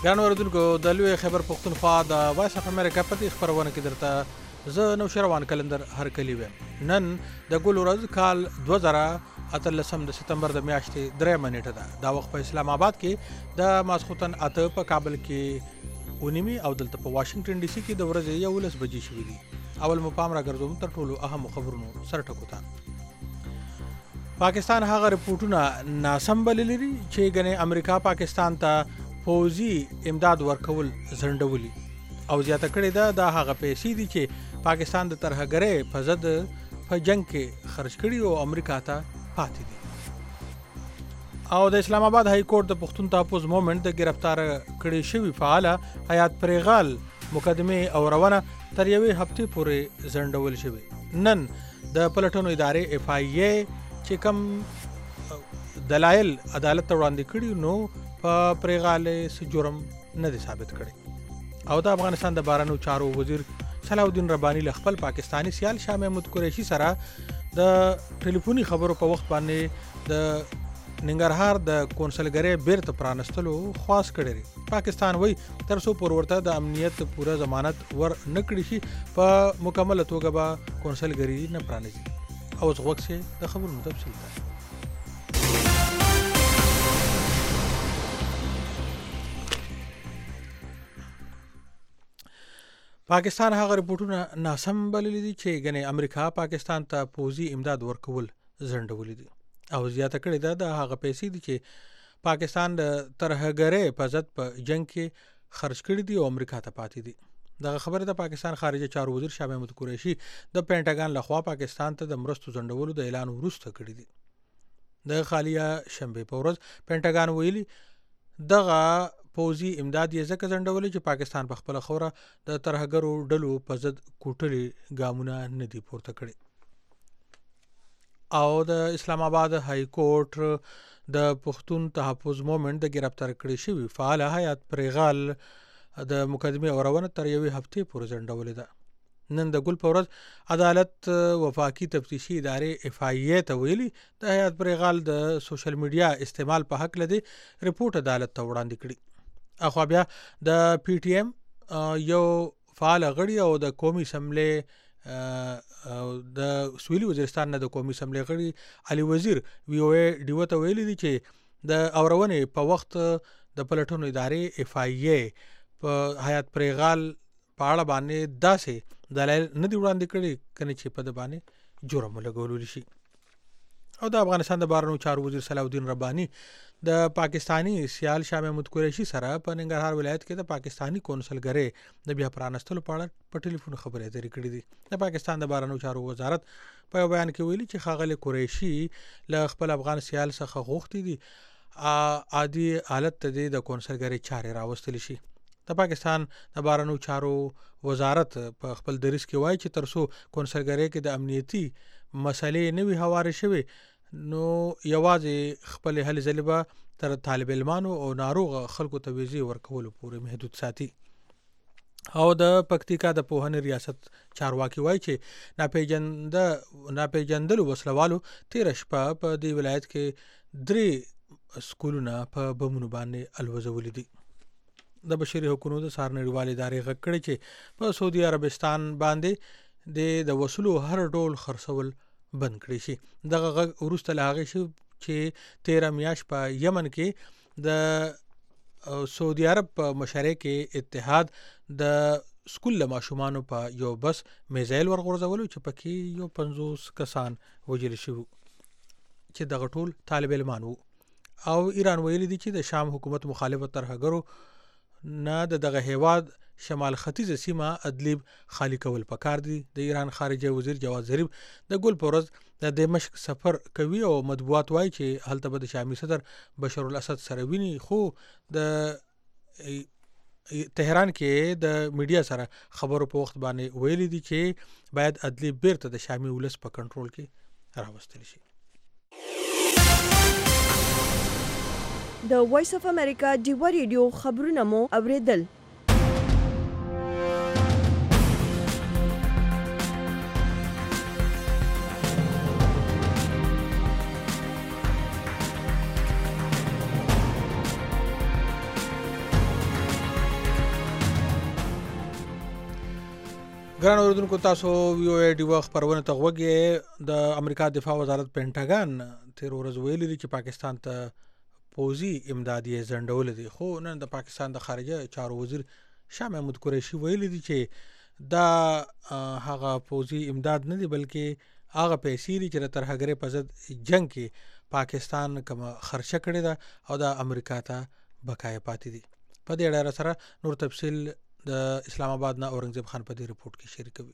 ګران اوریدونکو د لوی خبر پښتونخوا د وایس اف امریکا په دې خبرونه کې درته زه نو شروان کلندر هرکلی ویم. نن د ګل ورځ کال 2013 د سپتمبر د میاشتې 3 منېټه ده. دا وخت په اسلام آباد کې د ماسختن اته په کابل کې ونیمي او دلته په واشنگټن ډي سي کې د ورځې 11 بجې شوې دي. اول مقام را ګرځوم تر ټولو اهم خبرونو سره ټکوتا. پاکستان هغه رپورټونه ناسم بللي چې ګنې امریکا پاکستان ته فوزي امداد ورکول زندولي او زیاته کړې ده د هغه پیسې دي چې پاکستان د ترهګرۍ په ضد په جنگ کې خرج کړي او امریکا ته پاتې دي. او د اسلام آباد های کورټ د پښتون تحفظ مومنت د گرفتار کړي شوی فعال حیات پریغال مقدمه او روانه تر یوې هفتې پورې زندول شوی. نن د پلټنو ادارې اف آی ای چې کوم دلایل عدالت ته وړاندې کړي نو په پریغاله س جرم نه دي ثابت کړي. او د افغانستان د بهرنیو چارو وزیر صلاح الدین ربانی له خپل پاکستانی سیال شاه محمود قریشي سره د ټلیفوني خبرو په وخت باندې د ننګرهار د کونسلګری بیرته پرانستلو خواست کړی. پاکستان وای تر څو پر ورته د امنیت پوره ضمانت ور نکړي شي په مکمل توګه به کونسلګری نه پرانیزي. او زه وکړم د خبرونو تفصیل ته. پاکستان هغه رپورټونه ناسم بللي دي چې ګنې امریکا پاکستان ته فوزي امداد ورکول زندولي دي او زیاته کړې ده د هغه پیسې دي چې پاکستان د ترهګرۍ په ضد په جنگ کې خرج کړي دي او امریکا ته پاتې دي. دغه خبره د پاکستان خارجه چارو وزیر شاه محمود قریشي د پینټاګان لخوا پاکستان ته د مرستو زندولو د اعلان وروسته کړی دي. د خالیه شنبه په ورځ پینټاګان ویلي دغه فوزي امداد یې ځکه ځنډولې چې پاکستان په خپله خوره د ترهګرو ډلو په ضد کوټلې ګامونه نه دي پورته کړي. او د اسلام آباد های کورټ د پښتون تحفظ مومنت د گرفتار کړي شوی فعال حیات پریغال د مقدمه اورونه تر یوې هفتې پورې ځنډولې ده. نن د ګل په ورځ عدالت وفاقي تفتیشي ادارې اف آی ای ته ویلي د حیات پریغال د سوشل میډیا استعمال په حق لدی رپورټ عدالت ته وړاندې کړي. اخو بیا د پی ټی ایم یو فعال غړي او د قومي اسمبلی د سویلي وزیرستان نه د قومي اسمبلی غړي علي وزیر وی او ای ډیو ته ویلي دي چې د اورونې په وخت د پلټنو ادارې اف آی ای په حیات پریغال په اړه باندې داسې دلایل نه دی وړاندې کړي کنه چې په د باندې جرم لګول شي. او د افغانستان د بهرنیو چارو وزیر صلاح الدین ربانی د پاکستانی سیال شاه محمود قریشي سره په ننګرهار ولایت کې د پاکستانی کونسلګری د بیا پرانستلو په اړه په ټلیفون خبرې اترې کړې دي. د پاکستان د بهرنیو چارو وزارت په بیان کې ویلي چې ښاغلی قریشي له خپل افغان سیال څخه غوښتي دي عادي حالت ته د کونسلګری چارې راوستل شي. د پاکستان د بهرنیو چارو وزارت په خپل دریځ کې وایي چې ترڅو کونسلګری کې د امنیتي مسلې نه وي هوارې شوې نو یوازې خپل هلې ځلې به تر طالب علمانو او ناروغ خلکو ته ویزې ورکولو پورې محدود ساتي. او د پکتیکا د پوهنې ریاست چارواکي وایي چې ناپېژندلو وسلوالو تېره شپه په دې ولایت کې 3 سکولونه په بمونو باندې الوزولي دي. د بشري حقوقو د سارنړیوالې ادارې غږ کړی چې په سعودي عربستان باندې د وسلو هر ډول خرڅول بند کړی شي. دغه غږ وروسته له هغې شو چې 13 میاشت په یمن کې د سعودي عرب په مشرۍ کې اتحاد د سکول له ماشومانو په یو بس میزایل ورغورځولو چې پکې یو 50 کسان وژل شوي چې دغه ټول طالب علمان وو. او ایران ویلي دي چې د شام حکومت مخالفت ترهګرو نه دغه هیواد شمال ختیځه سیمه ادلیب خالی کول پکار دي. د ایران خارجه وزیر جواد ظریف د ګل په ورځ د دمشق سفر کوي او مطبوعات وایي چې هلته به د شامي صدر بشار الاسد سره ویني. خو د تهران کې د میډیا سره خبرو په وخت باندې ویلي دي چې باید ادلیب بیرته د شامي ولس په کنټرول کې راوستل شي. د وایس اف امریکا ډیو ریډیو خبرونه مو اوریدل. ګران اوریدونکو تاسو ویو ای ډي وخت پرونه ته غوږی د امریکا دفاع وزارت پینټاګان تیر ورځ ویلي دي چې پاکستان ته پوځي امداد یې ځنډول دي، خو نن د پاکستان د خارجه چارو وزیر شاه محمود قریشي ویلي دي چې دا هغه پوځي امداد نه دی بلکې هغه پیسې دي چې د ترهګرۍ په ضد جنگ کې پاکستان کوم خرچه کړې ده او د امریکا ته بقای پاتې دي. په دې اړه سره نور تفصیل د اسلام آباد نه اورنګزیب خان په دې رپورت کې شریکوي.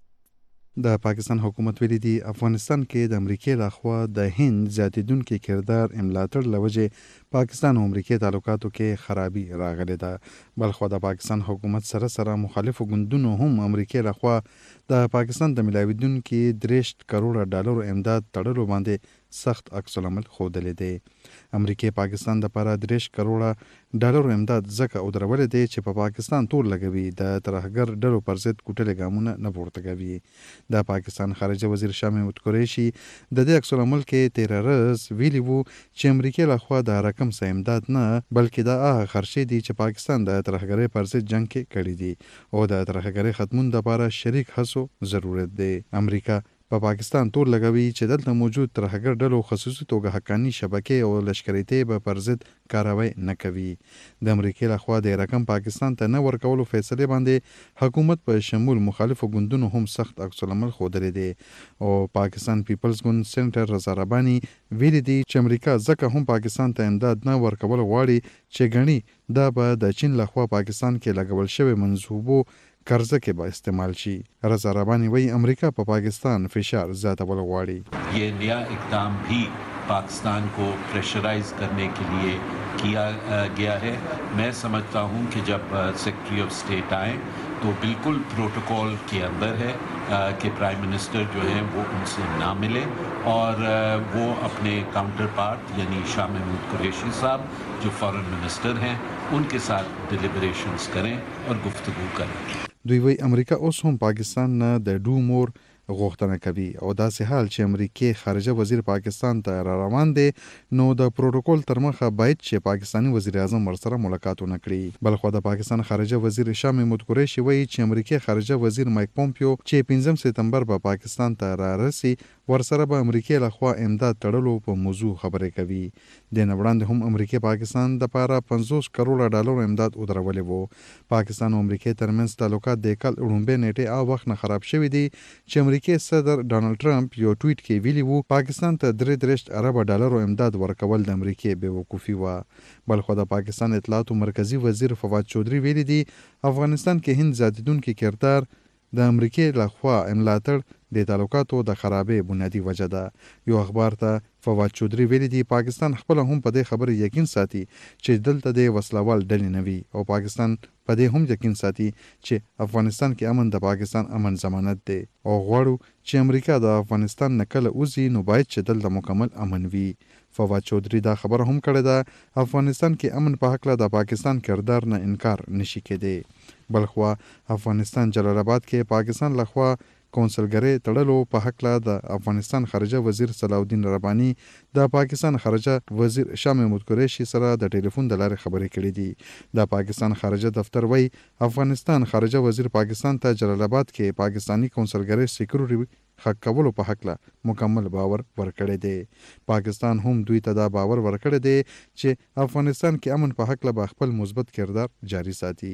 د پاکستان حکومت ویلي دي افغانستان کې د امریکای لخوا د هند زیاتیدونکو کردار املاتړ لوجه پاکستان او امریکای تعلقاتو کې خرابي راغلي ده. بلخو د پاکستان حکومت سره مخالفو ګوندونو هم امریکای لخوا د پاکستان د ملاویدونکو 3 کروڑ ډالر امداد تړلو باندې سخت عکس العمل ښودلی دی. امریکای پاکستان د لپاره 3 کروڑ ډالر امداد ځکه ودرولې دی چې په پاکستان تور لګوي د ترهګر ډلو پر ضد کوټلې ګامونه نه پورته کوي. د پاکستان خارجه وزیر شاه محمود قریشي د دې عکس العمل کې 13 ورځې ویلي وو چې امریکای لخوا د رقم څخه امداد نه بلکې د هغه خرچې دي چې پاکستان د ترهګرۍ پر ضد جنگ کې کړی دي او د ترهګرۍ ختمون لپاره شریک هڅو ضرورت دی. امریکا په پاکستان تور لګوي چې دلته موجود ترهګر ډلو خصوصي توګه حقاني شبکې او لشکري به پر ضد کاروي نه کوي. د امریکای لخوا د رقم پاکستان ته نه ورکولو فیصله باندې حکومت په شمول مخالفو ګوندونو هم سخت عکس العمل ښودلی دی او پاکستان پیپلز ګوند سېنټر رضا رباني ویلي دي چې امریکا ځکه هم پاکستان ته امداد نه ورکول غواړي چې ګڼي دا به د چین لخوا پاکستان کې لګول شوی منصوبو قرضه کې به استعمال شي. رضا ربانی وی امریکا په پاکستان فشار زیاتول غواړي. یہ نیا اقدام بھی پاکستان کو پریشرائز کرنے کے لیے کیا گیا ہے. میں سمجھتا ہوں کہ جب سیکرٹری آف اسٹیٹ آئیں تو بالکل پروٹوکول کے اندر ہے کہ پرائم منسٹر جو ہیں وہ ان سے نہ ملے اور وہ اپنے کاؤنٹر پارٹ یعنی شاہ محمود قریشی صاحب جو فارن منسٹر ہیں ان کے ساتھ ڈیلیبریشنز کریں اور گفتگو کریں. دوی وی امریکا اوس هم پاکستان نه د ډو مور غوښتنه کوي او داسې حال چې امریکای خارجه وزیر پاکستان ته را روان دی نو د پروتوکول تر مخه باید چې پاکستانی وزیر اعظم ورسره ملاقات ونه کړي. بلخو د پاکستان خارجه وزیر شاه محمود قریشي وایي چې امریکای خارجه وزیر مایک پومپیو چې 15 سپتمبر په پاکستان ته را رسي ورسره به امریکای لخوا امداد تړلو په موضوع خبرې کوي. د نه وړاندې هم امریکای پاکستان د لپاره 50 کروڑ ډالر امداد ودرولې وو. پاکستان او امریکای ترمنځ تعلقات د کال وړاندې نیټه او وخت نه خراب شوی دي چې امریکای صدر ډانلډ ټرمپ یو ټویټ کې ویلي وو پاکستان ته 3 ارب ډالر امداد ورکول د امریکای بیوقوفي و. بلخو د پاکستان اطلاعات مرکزی وزیر فواد چودھری ویلي دي افغانستان کې هند زیاتیدونکو کردار د امریکای لخوا املاتړ د تعلقاتو د خرابې بنیادی وجه ده. یو اخبار ته فواد چودھری ویلي دي پاکستان خپل هم په دې خبره یقین ساتي چې دلته د وسلوال ډلې نه وي او پاکستان په دې هم یقین ساتي چې افغانستان کې امن د پاکستان امن ضمانت دی او غواړو چې امریکا د افغانستان نه کله وځي نو باید چې دلته مکمل امن وي. فواد چودھری دا خبره هم کړې ده افغانستان کې امن په حق له د پاکستان کردار نه انکار نشي کېدی. بلخو افغانستان جلال آباد کې پاکستان لخوا کونسلګری تړلو په حق له د افغانستان خارجه وزیر صلاح الدین ربانی د پاکستان خارجه وزیر شاه محمود قریشي سره د ټلیفون د لارې خبرې کړې دي. د پاکستان خارجه دفتر وی افغانستان خارجه وزیر پاکستان ته جلال آباد کې پاکستانی کونسلګری سکیورټي حق کولو په حق له مکمل باور ورکړی دی. پاکستان هم دوی ته دا باور ورکړی دی چې افغانستان کې امن په حق له خپل مثبت کردار جاری ساتي.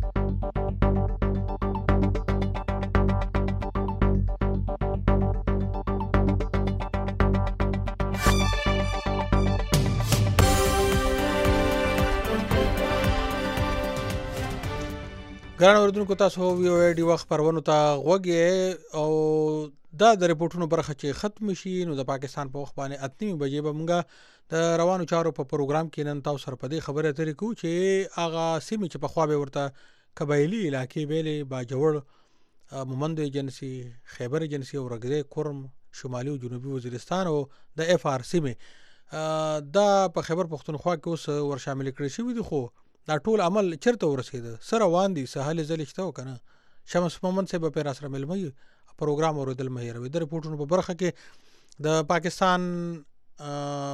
ګران اوریدونکو تاسو ویو ای ډي وخت پرونو ته غوږی او دا د ریپورتونو برخه چې ختم شي نو د پاکستان په وخت باندې 8 بجې به موږ د روانو چارو په پروګرام کې نن تاسو سره په دې خبره اترې کوو چې هغه سیمې چې په خوا به ورته قبایلي علاقې بیلې باجوړ مومند ایجنسي خیبر ایجنسي او رګدې کورم شمالي او جنوبي وزیرستان او د اف آر سیمې دا په خیبر پختونخوا کې اوس ور شامل کړی شوی دي. خو دا ټول عمل چرته ورسېده سره روان دي سهال زلشته وکنه شمس محمد صاحب په راسره ملمي پروګرام اوریدل مهیروي د ریپورتونو په برخه کې د پاکستان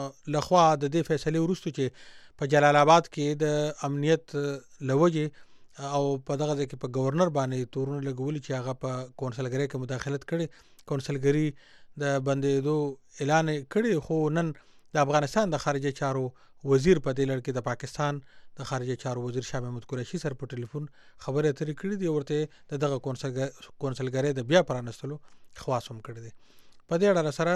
لخوا د دې فیصله ورستو چې په جلال آباد کې د امنیت لوجه او په دغه ځای کې په گورنر باندې تورونه لګولي چې هغه په کونسلګری کې مداخلت کړي. کونسلګری د بندېدو اعلان کړي، خو نن د افغانستان د خارجه چارو وزیر په دې لړ کې د پاکستان د خارجه چارو وزیر شاه محمود قریشي سره په ټلیفون خبرې اترې کړې دي، ورته دغه کونسلګری د بیا پرانستلو خواست هم کړی دی. په دې اړه سره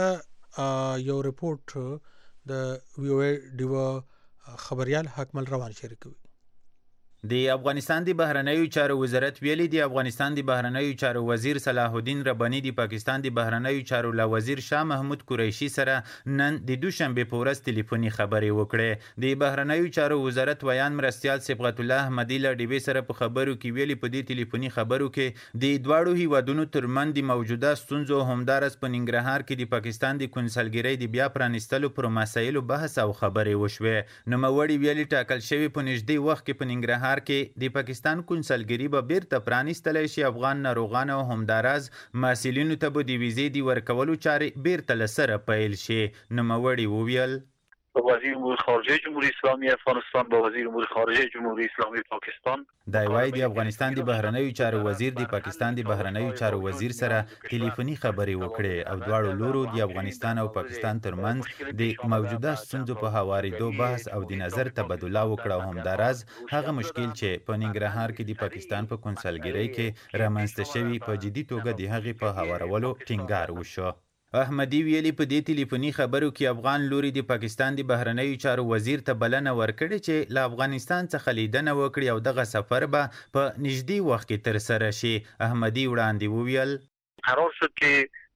یو ریپورت د وی او ای ډیو خبريال حکمل روان شریکوي. د افغانستان د بهرنیو چارو وزارت ویلي د افغانستان د بهرنیو چارو وزیر صلاح الدین رباني د پاکستان د بهرنیو چارو له وزیر شاه محمود قریشي سره نن د دوشنبه په ورځ ټلیفوني خبرې وکړې. د بهرنیو چارو وزارت ویان مرستیال صبغت الله احمدي له ډیوې سره په خبرو کې ویلي په دې ټلیفوني خبرو کې د دواړو هیوادونو ترمنځ د موجوده ستونزو همدارس په ننګرهار کې د پاکستان د کونسلګرۍ د بیا پرانستلو پر مسایلو بحث او خبرې وشوې. نوموړي ویلي ټاکل شوی په نږدې وخت کې په ننګرهار کې د پاکستان کونسلګری به بیرته پرانیستلی شي. افغان ناروغانو او همداراز محصلینو ته به د ویزې د ورکولو چارې بیرته له سره پیل شي. نوموړي وویل وزیر امور خارجه جمهوری اسلامی افغانستان با وزیر امور خارجه جمهوری اسلامی پاکستان دا وایي د افغانستان د بهرنیو چارو وزیر د پاکستان د بهرنیو چارو وزیر سره ټلیفوني خبرې وکړې او دواړو لورو د افغانستان او پاکستان ترمنځ د موجوده ستونزو په هوارېدو بحث او د نظر تبادله وکړه او همداراز هغه مشکل چې په ننګرهار کې د پاکستان په کونسلګرۍ کې رامنځته شوي په جدي توګه د هغې په هوارولو ټینګار وشو. احمدي ویلي په دې ټلیفوني خبرو کې افغان لوري د پاکستان د بهرنیو چارو وزیر ته بلنه ورکړې چې له افغانستان څخه لیدنه وکړي او دغه سفر به په نږدې وخت کې ترسره شي. احمدي وړاندې وویل قرار شد که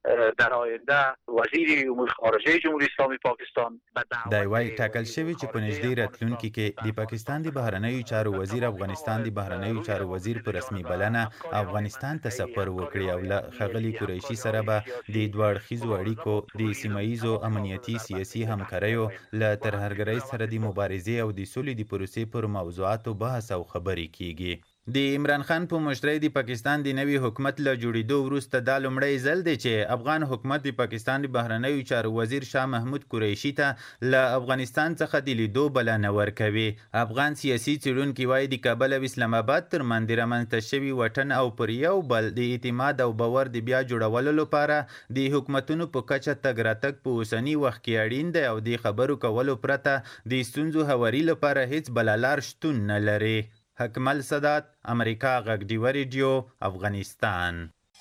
در آینده وزیر امور خارجه جمهوری اسلامی پاکستان دا وایي ټاکل شوی چې په نږدې راتلونکي کې د پاکستان د بهرنیو چارو وزیر افغانستان د بهرنیو چارو وزیر په رسمي بلنه افغانستان ته سفر وکړي او له ښاغلي قریشي سره به د دوه اړخیزو اړیکو د سیمه ییزو امنیتي سیاسي همکاریو له ترهګرۍ سره د مبارزې او د سولې د پروسې پر موضوعاتو بحث او خبرې کیږي. د عمران خان په مشرۍ د پاکستان د نوي حکومت له جوړېدو وروسته دا لومړی ځل دی چې افغان حکومت د پاکستان د بهرنیو چارو وزیر شاه محمود قریشي ته له افغانستان څخه د لیدو بلنه ورکوي. افغان سیاسي څېړونکي وایي د کابل او اسلام آباد ترمنځ د رامنځته شوي وطن او پر یو بل د اعتماد او باور د بیا جوړولو لپاره د حکومتونو په کچه تګ راتګ په اوسني وخت کې اړین دی او د خبرو کولو پرته د ستونزو هواري لپاره هیڅ بله لار شتون نه لري. حکمل صدات، امریکا غږ ډیو ریډیو، افغانستان.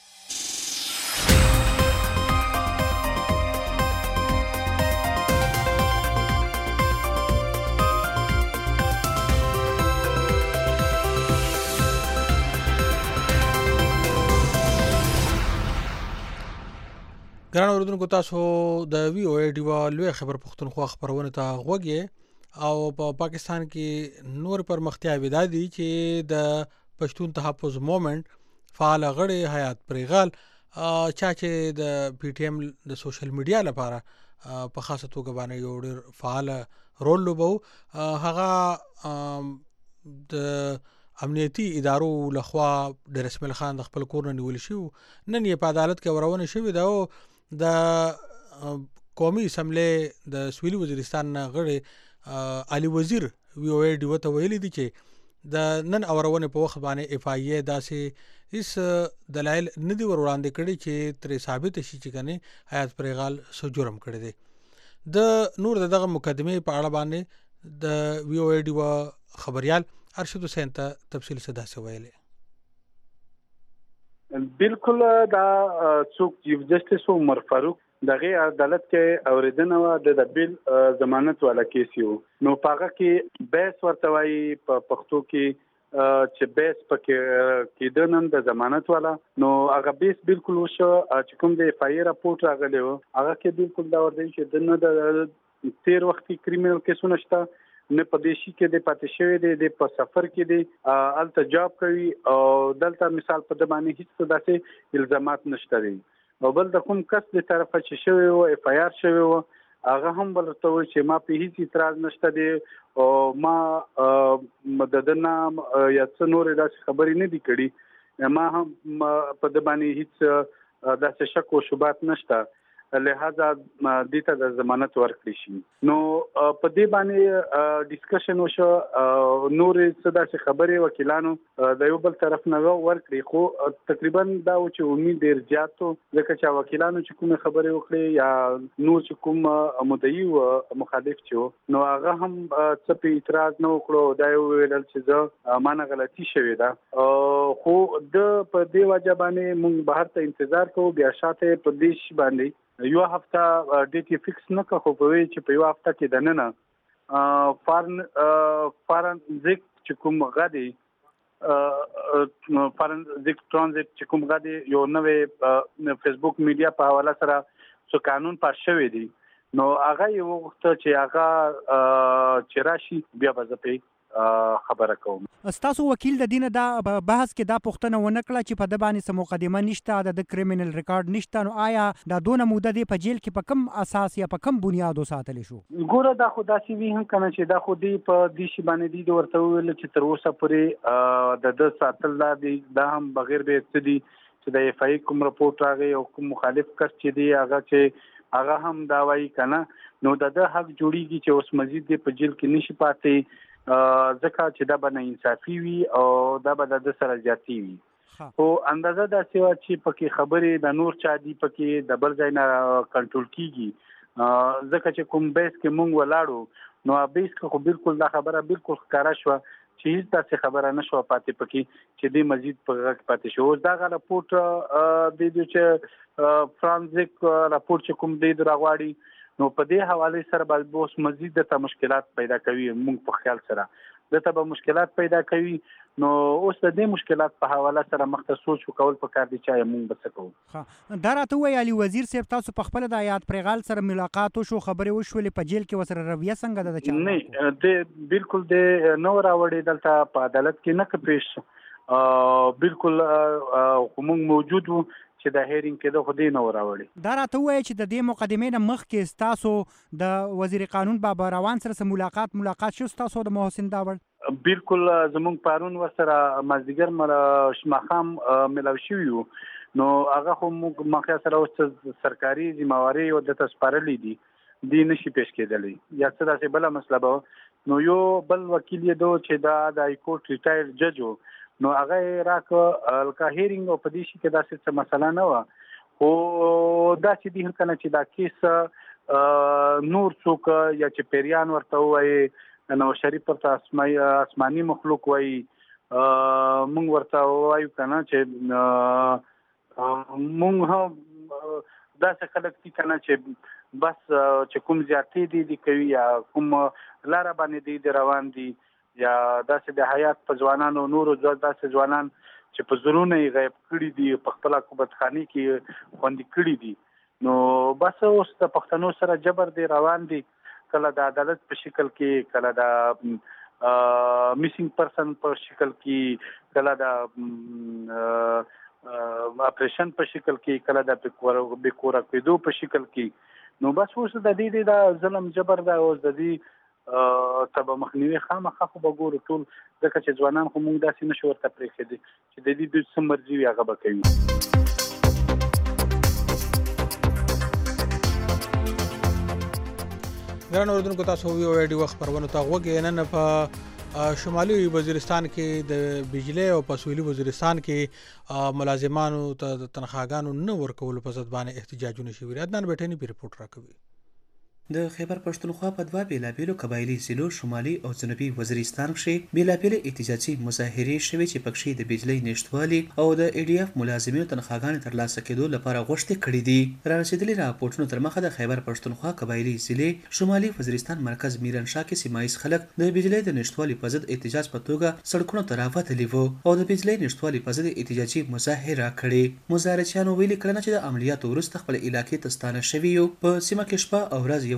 ګران اوریدونکو، تاسو د وی او ای ډیو لوی خبر پښتونخوا خبرونه ته غوږ او په پاکستان کې نور پرمختیاوې دا دي چې د پښتون تحفظ موومېنټ فعال غړي حیات پریغال چا چې د پی ټی ایم د سوشل میډیا لپاره په خاصه توګه باندې یو ډېر فعال رول لوبو، هغه د امنیتي ادارو لخوا د رسمل خان د خپل کور نه نیول شو. نن یې په عدالت کې ورونه شوې ده او د قومي اسمبلی د سویلي وزیرستان غړي علي وزیر وی او ای ډیو ته ویلي دي چې د نن اورونه په وخت باندې اف آی ای داسې هیڅ دلایل نه دي وړاندې کړي چې تر ثابت شي چې کنه حیات پریغال سو جرم کړی دی. د نور دغه مقدمه په اړه باندې د وی او ای ډیو خبريال ارشد حسین ته تفصیل صدا سره ویلي. بالکل دا څوک چیف جسټس عمر فاروق دغه عدالت کې اوریدنه و د بیل ضمانت والا کیس یو نو پاګه کې بیس ورته وایي په پښتو کې چې بیس پکې کېدنن د ضمانت والا نو هغه بیس بالکل وشو چې کوم د اف آی راپورټ راغلی و هغه کې بالکل دا ورته چې د 13 وخت کریمینل کیسونه شته نه پدیشي کې د پاتې شوی د په سفر کې د التجاب کوي او دلته مثال په د باندې هیڅ داسې الزامات نشته دي او بل د کوم کس د طرفه چې شوی او اف آی آر شوی و هغه هم بلته و چې ما په هیڅ اعتراض نشته دي او ما مددنا یا څه نور داسې خبرې نه دي کړي ما هم په د باندې هیڅ داسې شک او شبهات نشته لہذا دې ته د ضمانت ورکړي شي. نو په دې باندې ډیسکشن وشو، نورې څه داسې خبرې وکیلانو د یو بل طرف نه ورکړي، خو تقریبا دا و چې امید ډېر زیات و، ځکه چې وکیلانو چې کومې خبرې وکړې یا نور چې کوم مدعي و مخالف چې و نو هغه هم څه په اعتراض نه وکړو، دا یې وویل چې زه مانه غلطي شوې ده. خو د په دې وجه باندې موږ بهر ته انتظار کوو، بیا شاته په دې شي باندې یو هفته ډیټ فکس نه کړو، خو په وی چې په یو هفته کې دننه فارنزیک چې کوم غدي فارنزیک ترانزیت چې کوم غدي یو نوې فیسبوک میډیا په حواله سره څو قانون پاس شوی دی، نو هغه یو وخت چې هغه چې راشي بیا به زه په خبره کوم. ستاسو وکیل د دینه دا بحث کې دا پوښتنه ونه کړه چې په د باندې څه مقدمه نشته، د کریمینل ریکارډ نشته، نو آیا دا دونه موده دی په جیل کې په کوم اساس یا په کوم بنیاد وساتل شو؟ ګوره دا خو داسې وي هم کنه چې دا خو دی په دې شی باندې دی ورته ویل چې تر اوسه پورې د ساتل دا هم بغیر به څه دی چې د اف ای کوم رپورت راغی او کوم مخالف کس چې دی هغه هم دا وایي کنه، نو د حق جوړیږي چې اوس مزید دی په جیل کې نشي پاتې، ځکه چې دا به نه انصافي وي او دا به د سره زیاتی وي. خو اندازه داسې وه چې پکې خبرې د نور چا دي پکې د بل ځای نه کنټرول کیږي، ځکه چې کوم بیس کې مونږ ولاړو نو بیس کې خو بالکل دا خبره بالکل ښکاره شوه چې هیڅ داسې خبره نه شوه پاتې پکې چې دی مزید په غږ پاتې شو. اوس دغه راپورټ دی چې فرانزیک راپورټ چې کوم دی راغواړي نو په دې حواله سره به اوس مزید د مشکلات پیدا کوي، موږ په خیال سره دته به مشکلات پیدا کوي، نو اوس د دې مشکلات په حواله سره مخته سوچ وکول پکار دي چې موږ به څه کوو. دا راته وایي علي وزیر صاحب تاسو په خپل د آیات پرغال سره ملاقات وشو، خبرې وشولې په جیل کې وسره رویه څنګه ده؟ نه د بالکل د نو راوړې دلته په عدالت کې نه کپېش، بالکل موږ موجود وو چې د هیرینګ کې د خودي نه راوړي. دا راته وایي چې د دې مقدمې نه مخکې ستاسو د وزیر قانون بابا روان سره ملاقات شو ستاسو د محسن داور؟ بالکل زمونږ پارون ورسره مازدیګر ماښام ملاو شوي وو، نو هغه خو موږ مخکې سره اوس سرکاري ذمہواري او د تسپارلې دي نشي پیش کېدلی یا څه داسې بله مسله به نو یو بل وکیل یې دو چې دا د های کورټ ریټایر جج و، نو هغه راکه الکا هیرینګ او په دې شي کې داسې څه مسله نه وه، خو داسې دي کنه چې دا کیس نور څوک یا چې پیریان ورته وایي، نو شریف ورته آسماني مخلوق وایي، مونږ ورته وایو کنه چې مونږ هم داسې خلک دي کنه چې بس چې کوم زیاتې دي کوي یا کوم لاره باندې دی روان دي یا داسې د حیات په ځوانانو نورو داسې ځوانان چې په زړونه یې غیب کړي دي، په خپل حکومتخاني کې خوندي کړي دي، نو بس اوس د پښتنو سره جبر دی روان دي، کله د عدالت په شکل کې، کله د میسینګ پرسن په شکل کې، کله د اپریشن په شکل کې، کله د بیکوره کېدو په شکل کې، نو بس اوس د دې د ظلم جبر دا اوس د دې تبه مخنیوي خامخا خو به ګورو ټول، ځکه چې ځوانان خو موږ داسې نشو ورته پرېښودی چې د دې څه مرضي وي هغه به کوي. ګران اوریدونکو تاسو ویډیو خبرونه ته غوږی نن په شمالي وزیرستان کې د بجلی او پسویلي وزیرستان کې ملازمانو ته د تنخواګانو نه ورکولو په ضد باندې احتجاجونه شوي. عدنان بیټنی په ریپورت راکوي. د خیبر پښتونخوا په دوه بیلابیلو قبایلي ضلعو شمالي او جنوبي وزیرستان کې بیلابیل احتجاجي مظاهرې شوې چې پکې د بجلی نشټوالي او د ای ډي اف ملازمینو تنخواګانې ترلاسه کېدو لپاره غوښتنې کړې دي. را رسېدلي راپورټونو تر مخه د خیبر پښتونخوا قبایلي ضلع شمالي وزیرستان مرکز میرنشاه کې سیمایي خلک د بجلی د نشټوالي په ضد احتجاج په توګه سړکونو ته راوتلي وو او د بجلی نشټوالي په ضد احتجاجي مظاهره کړې. مظاهرچیانو ویلي کړنه چې د عملیاتو وروسته خپل علاقې ته ستانه شوي یو، په سیمه کې شپه او ورځ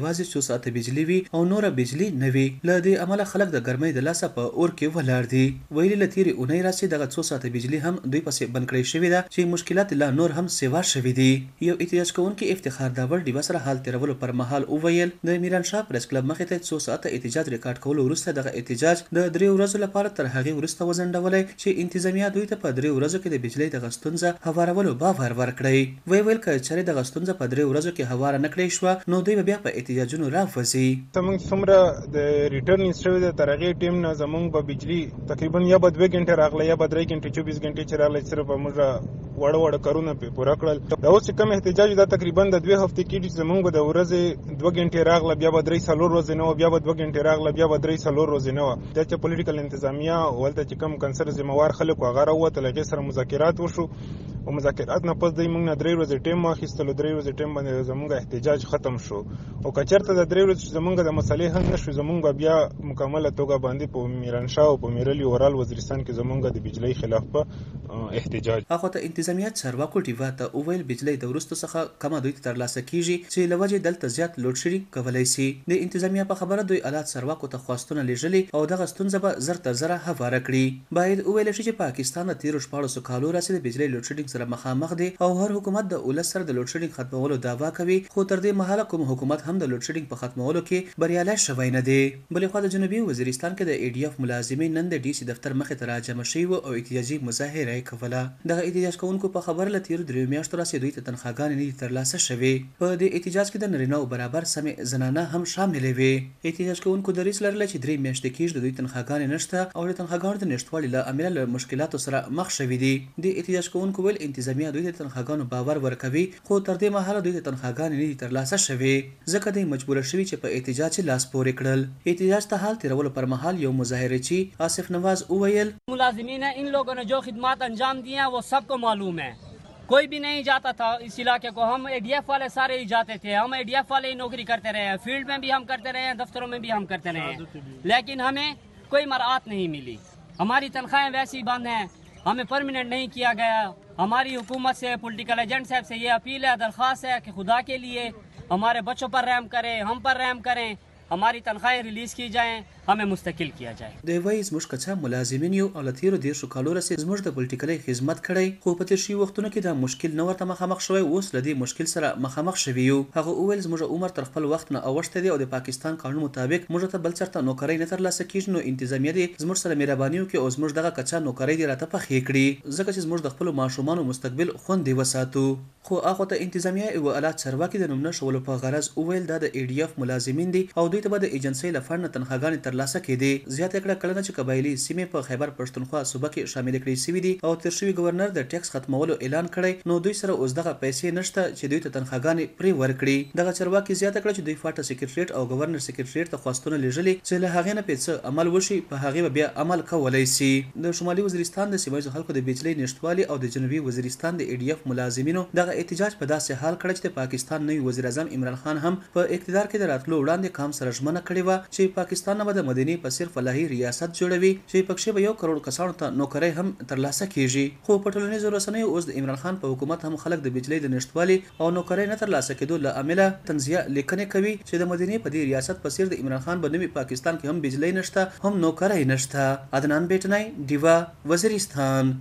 یوازې څو ساعته بجلی وي او نور بجلی نه وي. له دې امله خلک د ګرمۍ د لاسه په اور کې ولاړ دي. ویلي له تیرې اونۍ راځي دغه څو ساعته بجلی هم دوی پسې بند کړی شوې ده چې مشکلات لا نور هم سیوا شوي دي. یو احتجاج کوونکي افتخار داور ډیوه سره حال تیرولو پر مهال وویل د میرانشاه پریس کلب مخې ته څو ساعته احتجاج ریکارډ کولو وروسته دغه احتجاج د 3 ورځو لپاره تر هغې وروسته وځنډولی چې انتظامیه دوی ته په 3 ورځو کې د بجلی دغه ستونزه هوارولو باور ورکړی. ویل که چېرې دغه ستونزه په 3 ورځو کې هواره نه کړی شوه نو دوی به بیا په احتجاجونو راوځي. زموږ څومره د ریټرن شوی دی تر هغې ټیم نه زموږ به بجلی تقریبا یا به 2 غنټې راغله یا به 3 غنټې 24 غنټې چې راغله صرف موږ وړه کارونه پې پوره کړل. دا اوس چې کوم احتجاج دا تقریبا د 2 هفتې کې چې زموږ به د ورځې 2 غنټې راغله بیا به 3-4 ورځې نه وه بیا به 2 غنټې راغله بیا به 3-4 ورځې نه وه. دا چې پولیټیکل انتظامیه هلته چې کوم کنسر ذمهوار خلک هغه راووتل هغې سره مذاکرات وشو او مذاکرات نه پس دوی موږ نه 3 ورځې ټایم واخیستلو. 3 ورځې ټایم باندې زموږ احتجاج ختم شو او که چېرته د 3 ورځې زموږ د مسلې حل نه شو زموږ به بیا مکمله توګه باندې په میرانشاه او په میرلی اورال وزیرستان کې زموږ د بجلی خلاف په احتجاج. هغه ته انتظامیه چارواکو ډیوا ته وویل بجلی د وروستو څخه کمه دوی ته ترلاسه کیږي چې له وجې دلته زیات لوډ شیډینګ کولی سي. د انتظامیه په خبره دوی اعلی چارواکو ته خواستونه لیږلي او دغه ستونزه به زر تر زره هواره کړي. باید وویل شي چې پاکستان د تیرو 14 کالو راځي د بجلی لوډ شیډینګ سره مخامخ دی او هر حکومت د ولس سره د لوډ شیډینګ ختمولو دعوا کوي خو تر دې مهاله کوم حکومت هم د لوډ شیډینګ په ختمولو کې بریالی شوی نه دی. بلې خوا د جنوبي وزیرستان کې د ADF ملازمین نن د DC دفتر مخې ته راجمع شوي وو او احتجاجي مظاهره یې کوله. دغه احتجاج کوونکو په خبره له تیرو 3 میاشتو راځي دوی ته تنخواګانې نه دي ترلاسه شوې. په دې احتجاج کې د نارینه او برابر سمې زنانه هم شاملې وې. احتجاج کوونکو دریځ لرله چې 3 میاشتې کېږي د دوی تنخواګانې نشته او د تنخواګانو د نشتوالي له امله له مشکلاتو سره مخ شوي دي. د احتجاج کوونکو ویل انتظامیه دوی ته تنخواګانو باور ورکوي خو تر دې مهاله دوی ته تنخواګانې نه دي ترلاسه شوې ځکه دوی مجبوره شوي چې په احتجاج لاس پورې کړل. احتجاج ته حال تیرولو پر مهال یو مظاهرچی آصف نواز وویل ملازمین ان لوگوں نے جو خدمات انجام دی ہیں وہ سب کو معلوم ہے. کوئی بھی نہیں جاتا تھا اس علاقے کو. ہم ADF والے سارے ہی جاتے تھے. ہم ADF والے ہی نوکری کرتے رہے ہیں. فیلڈ میں بھی ہم کرتے رہے ہیں دفتروں میں بھی ہم کرتے رہے ہیں لیکن ہمیں کوئی مراعات نہیں ملی. ہماری تنخواہیں ویسی بند ہیں. ہمیں پرماننٹ نہیں کیا گیا. ہماری حکومت سے پولیٹیکل ایجنٹ صاحب سے یہ اپیل ہے درخواست ہے کہ خدا کے لیے ہمارے بچوں پر رحم کریں ہم پر رحم کریں ہماری تنخواہیں ریلیز کی جائیں ہمیں مستقل کیا جائے. د وایي زموږ کچا ملازمین یو او له تیرو 10 کالو راځي زموږ د پولیټیکلي خدمت کړی خو په تیر شوي وختونو کې دا مشکل نه ورته مخامخ شوی. اوس له دې مشکل سره مخامخ شوي یو. هغه وویل زموږ عمر تر خپل وخت نه اوښتی دی او د پاکستان قانون مطابق موږ ته بل چېرته نوکرۍ نه ترلاسه کېږي نو انتظامیه دې زموږ سره مهرباني وکړي او زموږ دغه کچا نوکرۍ دې راته پخې کړي ځکه چې زموږ د خپلو ماشومانو مستقبل خوندي وساتو. خو هغه ته انتظامیه یوه اعلی چارواکي د نوم نه شولو په غرض وویل دا د ADF ملازمین دي او دوی ته به د ایجنسۍ له فنډ نه تنخواګانې ترلاسه کېدې. زیاته کړه کله نه چې قبایلي سیمې په خیبر پښتونخوا صوبه کې شامل کړي شوي دي او تیر شوي گورنر د ټیکس ختمولو اعلان کړی نو دوی سره اوس دغه پیسې نشته چې دوی ته تنخواګانې پرې ورکړي. دغه چارواکي زیاته کړه چې دوی فاټه سکریټریټ او گورنر سکریټریټ ته خواستونه لیږلي چې له هغې نه پې څه عمل وشي په هغې به بیا عمل کولی سي. د شمالي وزیرستان د سیمه ییزو خلکو د بجلۍ نشتوالي او د جنوبي وزیرستان د ADF ملازمینو دغه احتجاج په داسې حال کړی چې د پاکستان نوي وزیر اعظم عمران خان هم په اقتدار کې د راتلو وړاندې قام سره ژمنه کړې وه چې پاکستان نه به د مدینې په څېر فلاحي ریاست جوړوي چې پکښې به 1 کروڑ کسانو ته نوکرۍ هم ترلاسه کیږي. خو په ټولنیزو رسنیو اوس د عمران خان په حکومت هم خلک د بجلۍ د نشتوالي او نوکرۍ نه ترلاسه کېدو له امله طنزیه لیکنې کوي چې د مدینې په دې ریاست په څېر د عمران خان په نوي پاکستان کې هم بجلۍ نشته هم نوکرۍ نشته. عدنان بیټنی ډیوا وزیرستان.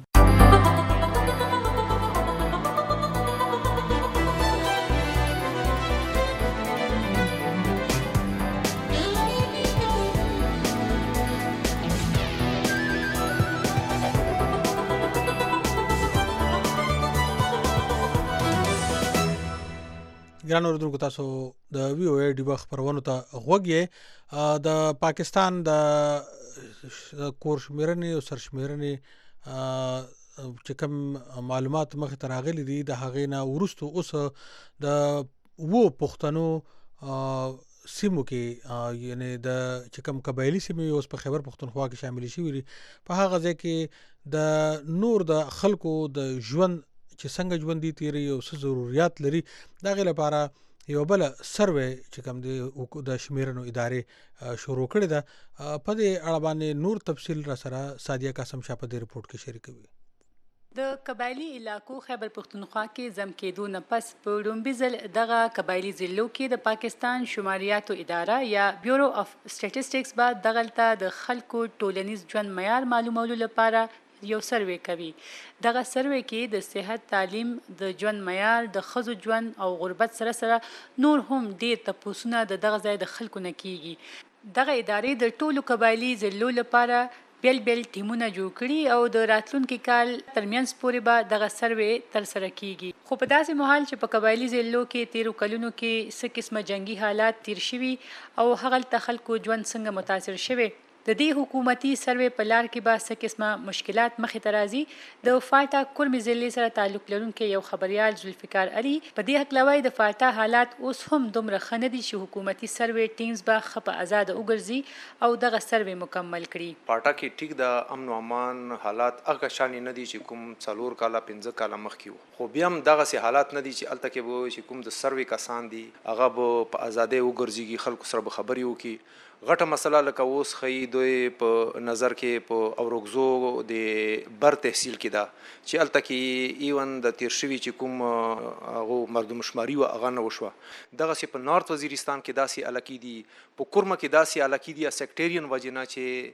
ګران اوریدونکو تاسو د VOA ډیوا خبرونو ته غوږ یې. د پاکستان د کور شمیرنې او سرشمیرنې چې کوم معلومات مخې ته راغلي دي د هغې نه وروستو اوس د 2 پښتنو سیمو کې یعنی د چې کوم قبایلي سیمې اوس په خیبر پښتونخوا کې شامل شوي دي په هغه ځای کې د نور د خلکو د ژوند چې څنګه ژوند دي تیری او څه ضرورت لري دا غي لپاره یو بل سروې چې کوم د شمیرنو ادارې شروع کړی ده. په دې اړه باندې نور تفصیل را سره سادیه قاسم شاه په دې رپورت کې شریکوي. د قبایلی علاقو خیبر پختونخوا کې ضم کېدو نه پس په لومړي ځل دغه قبایلی ضلعو کې د پاکستان شماریاتو اداره یا بیورو اف سټیټسټکس به دغلته د خلکو ټولنیز ژوند معیار معلومولو لپاره یو سروې کوي. دغه سروې کې د صحت، تعلیم، د ژوند معیار، د ښځو ژوند او غربت سره سره نور هم ډیر تپوسونه د دغه ځای د خلکو نه کیږي. دغه ادارې د ټولو قبایلی ضلعو لپاره بیل بیل ټیمونه جوړ کړي او د راتلونکي کال ترمنځ پورې به دغه سروې ترسره کیږي. خو په داسې مهال چې په قبایلی ضلعو کې تیرو کلونو کې څه قسمه جنگي حالات تیر شوي او هغلته خلکو ژوند څنګه متاثر شوی، د دې حکومتي سروې په لار کې به څه قسمه مشکلات مخې ته راځي. د فاټا کورمي ضلع سره تعلق لرونکی یو خبريال ذوالفقار علي په دې هکله وایي د فاټا حالات اوس هم دومره ښه نه دي چې حکومتي سروې ټیمز به ښه په ازاده وګرځي او دغه سروې مکمل کړي. فاټا کې ټیک د امن او امان حالات هغه شان نه دي چې کوم 4 کاله 15 کاله مخکې وو، خو بیا هم دغه سي حالات نه دي چې الته کې وو چې کوم د سروې کسان دي هغه په ازاده وګرځي، خلکو سره به خبري وکي. غټه مسله لکه اوس خی دوی په نظر کې په اورغزو د بر تحصیل کې دا چې الته کې ایون د تیر شوی چې کوم هغه مردمشماري او هغه نه وشوه. دغه سي په نارت وزیرستان کې داسي الکی دي، په کورمه کې داسي الکی دي سیکټریان وجنه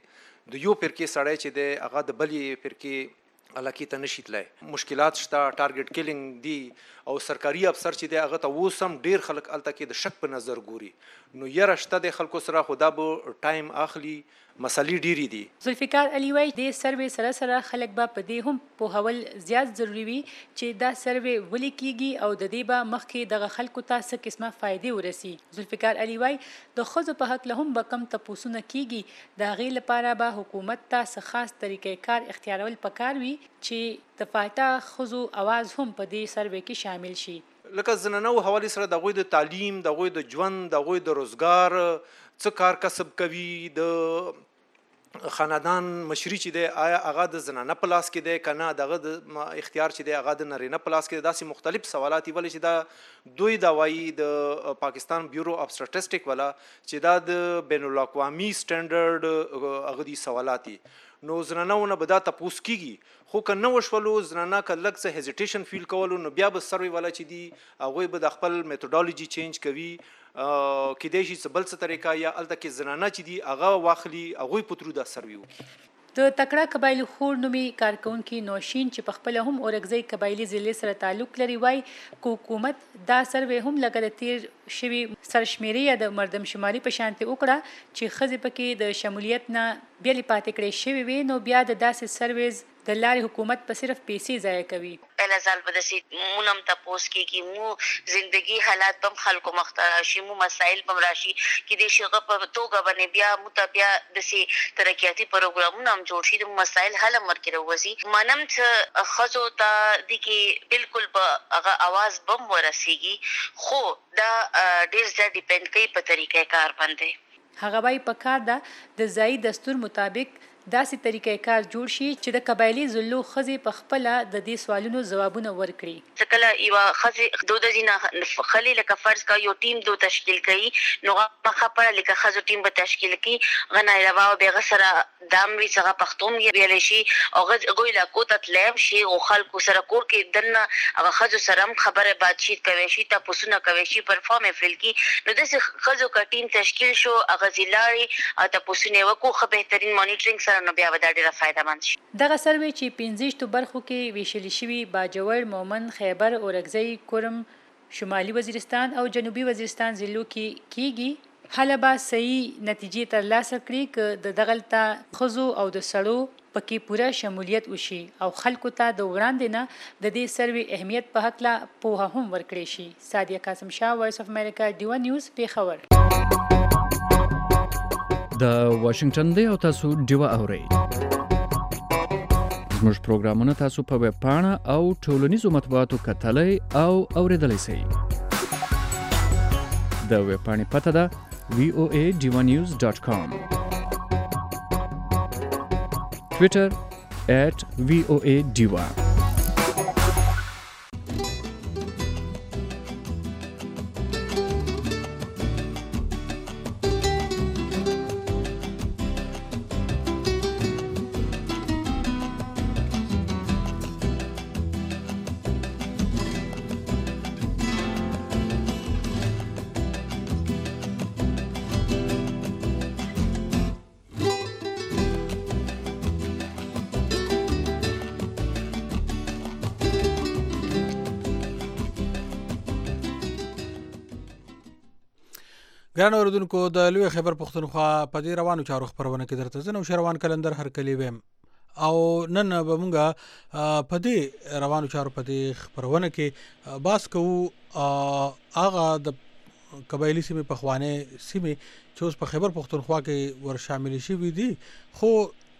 چې د یو پرکې سړی چې د هغه د بلې پرکې الکی ته نشي تلای. مشکلات شته، ټارګټ کیلینګ دی او سرکاري افسر چې دی هغه ته وسم ډیر خلک الته کې د شک په نظر ګوري. نو یره شته د خلکو سره خدا به ټایم اخلي، مسلې ډیری دي. ذوالفقار علي وایي د سروې سره سره خلک به په دې هم پوهول زیات ضروری وي چې دا سروې ولې کیږي او د دې به مخکې دغه خلکو ته څه قسمه فائدې ورسي. ذوالفقار علي وایي د ښځو په حق له هم به کم تپوسونه کیږي، د هغې لپاره به حکومت ته څه خاص طریقې کار اختیارول پکار وي چې د فاټا ښځو اواز هم په دې سروې کې شامل شي. لکه زنانو حواله سره د غوی د تعلیم، د غوی د ژوند، د غوی د روزګار څه کار کسب کوي، د خاندان مشري چې دی آیا هغه د زنانه په لاس کې دی کنه دغه د اختیار چې دی هغه د نارینه په لاس کې دی. داسې مختلف سوالات ولې چې دا دوی دا وایي د پاکستان بیورو اف سټیټسټک والا چې دا د بین الاقوامي سټانډرډ هغه دي سوالات دي. نو زنانهونه به دا تپوس کیږي، خو که نه وشولو زنانه که لږ څه هیزیټیشن فیل کولو نو بیا به سروې والا چې دي هغوی به د خپل میتودالوجي چینج کوي، کیدای شي څه بل څه طریقه یا هلته کې زنانه چې دي هغه واخلي هغوی په ترو دا سروې وکړي. د تکړه قبایلی خور نومي کارکونکي نوشین چې په خپل هم اورګزی قبایلی ضلع سره تعلق لري وایي که حکومت دا سروې هم لکه د تیر شوي سرشمیري یا د مردم شماري په شانتي وکړه چې ښځې پکې د شمولیت نه بیلې پاتې کړې شوې وي، نو بیا د داسې سرویز د لارې حکومت په صرف پیسې ضایع کوي. پہلا سال په داسې مونم تپوس کې مو زندگی حالات بم خلکو مختار شي، مو مسائل بم راشي کې د شغه په توګه باندې بیا متبیا داسې ترقیاتي پروګرامونه هم جوړ شي، د مسائل حل مرکه راوځي. منم چې خزو ته د کې بالکل به هغه आवाज بم ورسیږي، خو دا ډیر زیات ډیپند کوي په طریقې کار باندې. هغه وايي په کار ده د ځایي دستور مطابق داسې طریقې کار جوړ شي چې د قبایلی ضلعو ښځې په خپله د دې سوالونو ځوابونه ورکړي. چې کله یوه ښځې دودیزې نه خلي لکه فرض کا یو ټیم دو تشکیل کوي نو هغه خبره لکه ښځو ټیم به تشکیل کړي، هغه نه علاوه به هغه سره دام وي چې هغه پښتو هم ویلی شي او هغوی علاقو ته تللی هم شي او خلکو سره کور کې دننه هغه ښځو سره هم خبره باتچیت کوی شي، تپوسونه کوی شي، پرفارم یې فیل کړي. نو داسې ښځو که ټیم تشکیل شو هغه ځې لاړې او تپوسونه یې وکړو، ښه بهترین مانیټرینګ سره نو بیا به دا ډېره فایدهمند شي. دغه سروې چې 15 برخو کې ویشلې شوي باجوړ، مومند، خیبر، اورګزی، کورم، شمالي وزیرستان او جنوبي وزیرستان ضلعو کې کیږي، هله به صحیح نتیجې ترلاسه کړي که د دغلته ښځو او د سړو پکې پوره شمولیت وشي او خلکو ته د وړاندې نه د دې سروې اهمیت په هکله پوهه هم ورکړی شي. سادیه قاسم شاه، وایس اف امریکا، ډیوا نیوز، پیښور. د واشنگټن دی او تاسو ډیوا اورئ. زموږ پروګرامونه تاسو په ویب پاڼه او ټولنیزو مطبوعاتو کتلی او اوریدلی شئ. د ویب پاڼې پته ده voadivanews.com، ټویټر @voadiva. ګران اوریدونکو د لوی خیبر پښتونخوا په دې روانو چارو خبرونه کې درته زنه شروان کلندر هر کلی ویم او نن به مونږه په دې روانو چارو په دې خبرونه کې باس کوو هغه د قبایلی سیمې پخوانه سیمې چې اوس په خیبر پښتونخوا کې ور شامل شي دي خو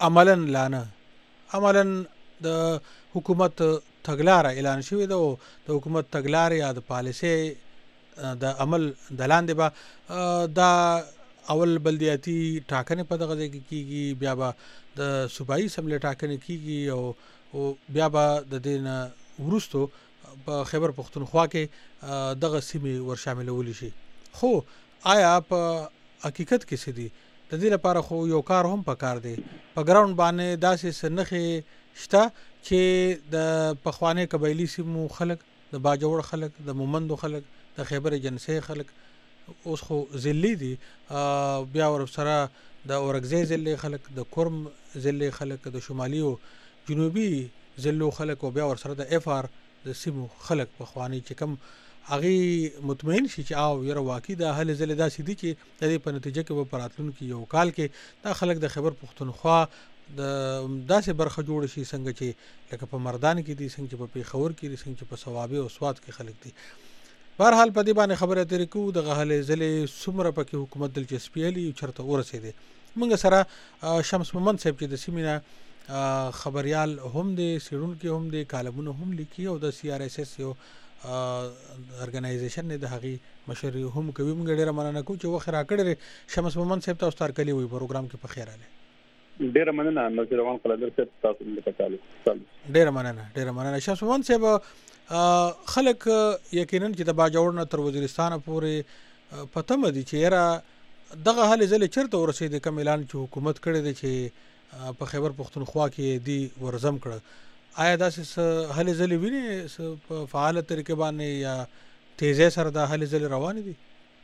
عملاً د حکومت تګلاره اعلان شوی ده او د حکومت تګلاره یا د پالیسي د عمل د لاندې به دا اول بلدیاتي ټاکنې په دغه ځای کې کیږي بیا به د صوبایي اسمبلی ټاکنې کیږي او بیا به د دې نه وروستو په خیبر پښتونخوا کې دغه سیمې ور شاملولی شي. خو آیا په حقیقت کې څه دي؟ د دې لپاره خو یو کار هم پکار دی. په ګراوند باندې داسې نښې شته چې د پخواني قبایلی سیمو خلک، د باجوړ خلک، د مومندو خلک، د خیبر جنسي خلک اوس خو ذلی دي، بیا ور سره د اورګزی ذلی خلک، د کورم ذلی خلک، د شمالي او جنوبي ذلو خلک او بیا ور سره د اف آر د سیمو خلک پخواني چې کم هغه مطمئن شي چې او یره واقعي د اهل ذلی داسې دي چې د دې په نتیجه کې به پراتلون کې یو کال کې دا خلک د خیبر پښتونخوا د داسې برخه جوړ شي څنګه چې لکه په مردان کې دي، څنګه چې په پیښور کې دي، څنګه چې په صوابه او سواد کې خلک دي. بهرحال په دې باندې خبره ترې کوو د اهل ذلی څومره پکې حکومت دلچسپي لري چرته ورسېده. موږ سره شمس محمد صاحب چې د سیمینه خبريال هم دي، سیړونکي هم دي، کالمونه هم لیکي او د سی آر اس اس یو ارګنایزیشن د هغې مشر هم کوي. موږ ډېره مننه کوو چې وخت راکړی. شمس محمد صاحب تاسو ته کلی وي پروګرام کې په خیر راغلی. ډېره مننه نو روان قلندر صاحب تاسو ته تعلق. ډېره مننه شمس محمد صاحب. خلک یقینا چې د باجوړ نه تر وزیرستان پورې پته مدي چې یاره دغه حل ځلې چرته ورسېد کوم اعلان چې حکومت کړی دی چې په خیبر پښتونخوا کې دی ورزم کړ. آیا داسې حل ځلې ویني په فعال طریقې باندې یا تیزه سره د حل ځلې روان دي؟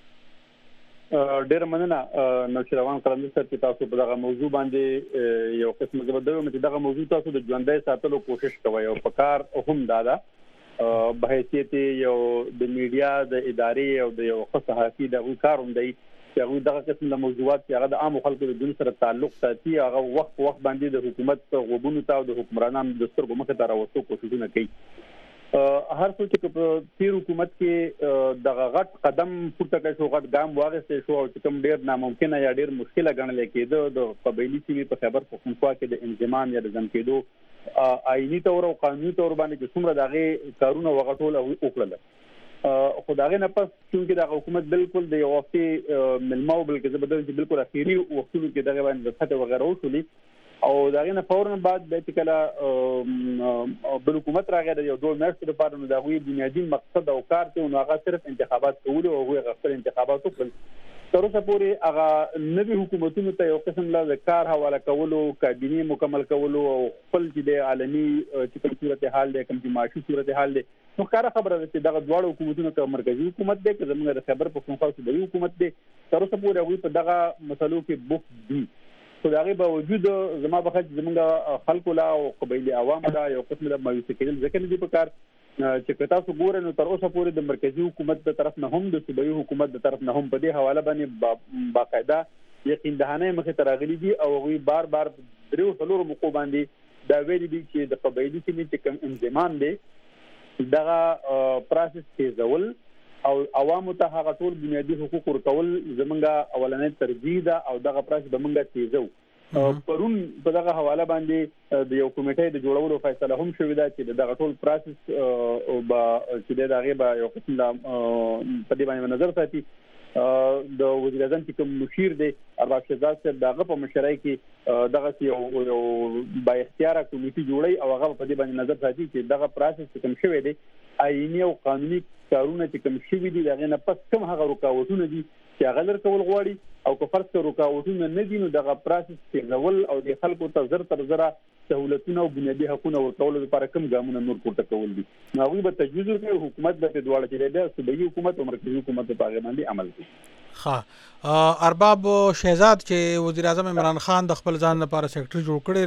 ډېر مننه نو روان قلندر صاحب چې تاسو په دغه موضوع باندې یو قسم زبردو چې دغه موضوع تاسو د ژوندۍ ساتلو کوشش کوئ او په کار هم دادا بحیثیت یو د میډیا د ادارې او د یو صحافي د کاروم دی چې هغه دغه قسم د موضوعات چې هغه د عام خلکو د دین سره تعلق ساتي هغه وخت باندې د حکومت غوبونو ته او د حکمرانانو د سترګو مخ ته راوستو کوششونه کوي. هر څه چې په تیر حکومت کې دغه غټ قدم پورته کړ شو، غټ ګام واغستې شو او چې کوم ډیر ناممکن یا ډیر مشکله ګڼل کېده د قبایلی سیمې په خیبر پښتونخوا کې د انضمام یا د ځم کېدو آئینی تور او قانوني تور باندې چې څومره دغه کارونه وغټول او وکړل. خو دغه نه پس چې د حکومت بالکل د یو وخت ملمو بلکې زبردل چې بالکل اخیری وختونو کې دغه باندې فتح وغیرہ وشولې او دغه نه فورا بعد د کله بل حکومت راغی د یو ډول میاشتې لپاره نو دغه بنیادی مقصد او کار ته نو هغه صرف انتخابات کول او هغه غفل انتخابات وکړل. تر اوسه پورې هغه نوي حکومتونو ته یو قسم لا کار حواله کولو، کابینه مکمل کولو او خپل چې د عالمي چې کوم صورتحال دی، کوم چې معاشي صورتحال دی، نو کار خبره ده چې دغه دواړو حکومتونو ته مرکزی حکومت دی که زموږ د خیبر پښتونخوا صوبایي حکومت دی، تر اوسه پورې هغوی په دغه مسلو کې بوخت دي. خو د هغې باوجود زما په خیال زموږ خلکو لا او قبایلي عوامو لا یو قسم د مایوسه کېدل ځکه نه دي په کار چې که تاسو ګورئ نو تر اوسه پورې د مرکزي حکومت د طرف نه هم د صوبایي حکومت د طرف نه هم په دې حواله باندې باقاعده یقین دهانه مخې ته راغلي دي او هغوی بار 3-4 موقعو باندې دا ویلي دي چې د قبایلي سیمې چې کوم انضمام دی دغه پروسس تیزول او عوامو ته هغه ټول بنیادي حقوق ورکول زمونږ اولنۍ ترجیح ده او دغه پروسس به موږ تیزو. پرون په دغه حواله باندې د یو کمیټې د جوړولو فیصله هم شوې ده چې دغه ټول پروسس او چې دغه به یو قسم په دې باندې نظر ساتي. د وزیر اعظم چې کوم مشیر دی ارباب شهزاد صاحب دغه په مشرۍ کې دغه یو با اختیار کمیټه جوړي او هغه په دې باندې نظر ساتي چې دغه پروسس کوم شوی دی آئینی او قانوني کارونه چې کوم شوی دي دغه نه پس کوم هغه رکاوټونه دي چې هغه لر کول غواړي او که فرض کړو رکاوټونه نه دي نو دغه پروسس تیزول او د خلکو ته زر تر زره سہولتونه او بنیادي حقوقونه ورکول لپاره کوم ګامونه نور پورته کول دي. نو هغوی به تجویز وکړي، حکومت به دواړه چې دی صوبایي حکومت او مرکزي حکومت په هغه باندې عمل کوي. ارباب شهزاد چې وزیر اعظم عمران خان د خپل ځان لپاره سیکرټري جوړ کړی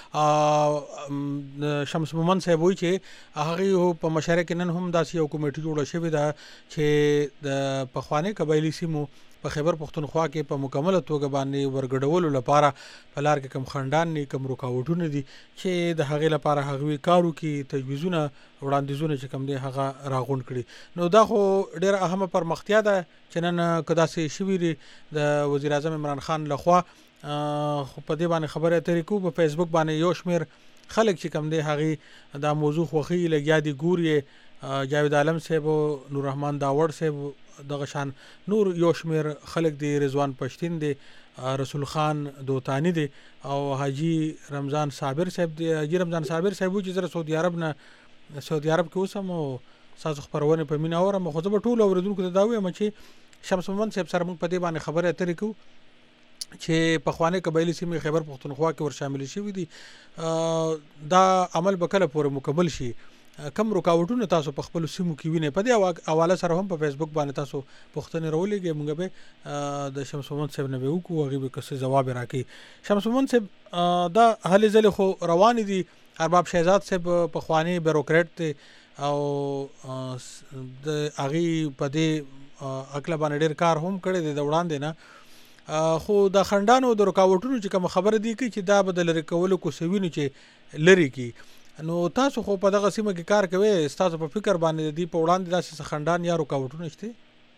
لري، شمس محمد صاحب وایي چې هغه په مشره کې نن هم داسې یو کمیټه جوړه شوې ده چې د پخواني قبایلي سیمو په خیبر پښتونخوا کې په مکمله توګه باندې ورګډولو لپاره په لار کې کم خندان نه کم رکاوټونه دي چې د هغې لپاره هغوی کارو کې تجویزونه وړاندیزونه چې کم دی هغه راغونډ کړي. نو دا خو ډېره اهمه پرمختیا ده چې نن که داسې شوي دي د وزیر اعظم عمران خان لخوا خو په دې باندې خبره اترې کوو. په فیسبوک باندې یو شمېر خلک چې کم دی هغې دا موضوع خوښي لګیا دي ګوري جاوید عالم صاحب نور رحمان داوړ صاحب دغه شان نور یو شمېر خلک دی رضوان پښتین دی رسول خان دوتانی دی او حاجی رمضان صابر صاحب دی. حاجی رمضان صابر صاحب چې زره سعودي عرب کې اوسم او ساسو خبرونه په مینا اورم خو زه به ټول اوریدونکو ته دا وایم چې شمس محمد صاحب سره موږ په دې باندې خبره اترې کوو چې پخوانی قبایلی سیمې خیبر پښتونخوا کې ور شامل شوي دي. دا عمل به کله پورې مکمل شي؟ کم رکاوټونه تاسو په خپل سیمو کې وینئ؟ په دې حواله سره هم په فیسبوک باندې تاسو پوښتنې راولېږئ، موږ به د شمس محمد صاحب نه به وکړو، هغې به که څه ځواب راکړي. شمس محمد صاحب دا هلې ځلې خو روانې دي. ارباب شهزاد صاحب پخوانی بیروکریټ دی او د هغې په دې عقله باندې ډېر کار هم کړی دی د وړاندې نه. خو د خندانو د رکاوټونو چې کوم خبره دی چې دا به د لرې کولو کوسوینو چې لرې کړي، نو تاسو خو په دغه سیمه کې کار کوئ، ستاسو په فکر باندې د دې په وړاندې داسې خندان یا رکاوټونه شته؟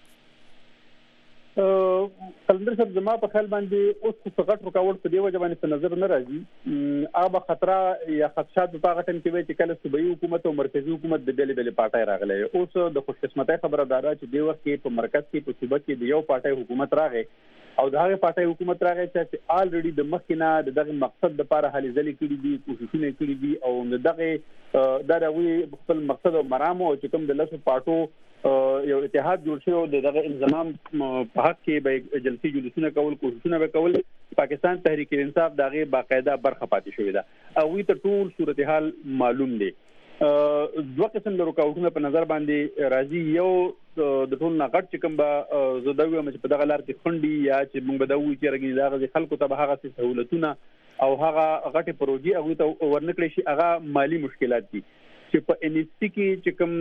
قلندر صاحب زما په خیال باندې اوس څه غټ رکاوټ په دې وجه باندې په نظر نه راځي. هغه خطره یا خدشات په هغه ټایم کې وایي چې کله صوبایي حکومت او مرکزي حکومت د بېلې بېلې پارټۍ راغلی. اوس د خوشقسمتۍ خبره دا ده چې دې وخت کې په مرکز کې په صوبه کې د یو پارټۍ حکومت راغی او د هغې پارټۍ حکومت راغی چې آلریډي د مخکې نه د دغه مقصد دپاره هلې ځلې کړي دي، کوششونه یې کړي دي او د دغې دا د هغوی خپل مقصد او مرامو او چې کوم د لسو پارټو یو اتحاد جوړ شوی او د دغه انضمام په حق کې به جلسي جلوسونه کول، کوششونه به کول. پاکستان تحریک انصاف د هغې باقاعده برخه پاتې شوې ده. هغوی ته ټول صورتحال معلوم دی. دوه قسم د رکاوټونه په نظر باندې راځي. یو د ټول نه غټ چې کوم به زه دا وایم چې په دغه لار کې خنډي یا چې موږ به دا ووایو چې رګنې د هغه خلکو ته به هغه سهولتونه او هغه غټې پروژې هغوی ته ورنکړی شي، هغه مالي مشکلات دي. چې په ان ایس سي کې چې کوم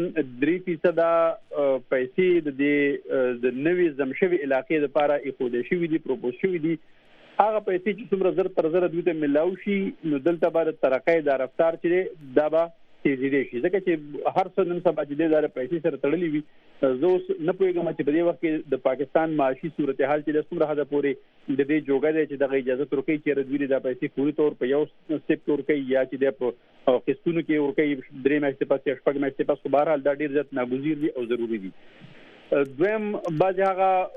3% پیسې د دې د نوې زم شوي علاقې لپاره ایښودل شوي دي، پروپوز شوي دي، هغه پیسې چې څومره زر تر زره دوی ته ملاو شي نو دلته به د ترقۍ دا رفتار چې دی دا به تیزیدی شي. ځکه چې هر څه نن سبا چې دی دا پیسې سره تړلې وي. زه اوس نه پوهېږم چې په دې وخت کې د پاکستان معاشي صورتحال چې د څومره حده پورې د دې جوګه دی چې دغه اجازت ورکوي چې دوی دا پیسې فوري طور په یو سټپ کې ورکوي یا چې دی په قسطونو کې ورکوي 3 میاشتې پس یا 6 میاشتې پس. خو بهرحال دا ډېر زیات ناګزیر دي او ضروري دي. دویم بعضې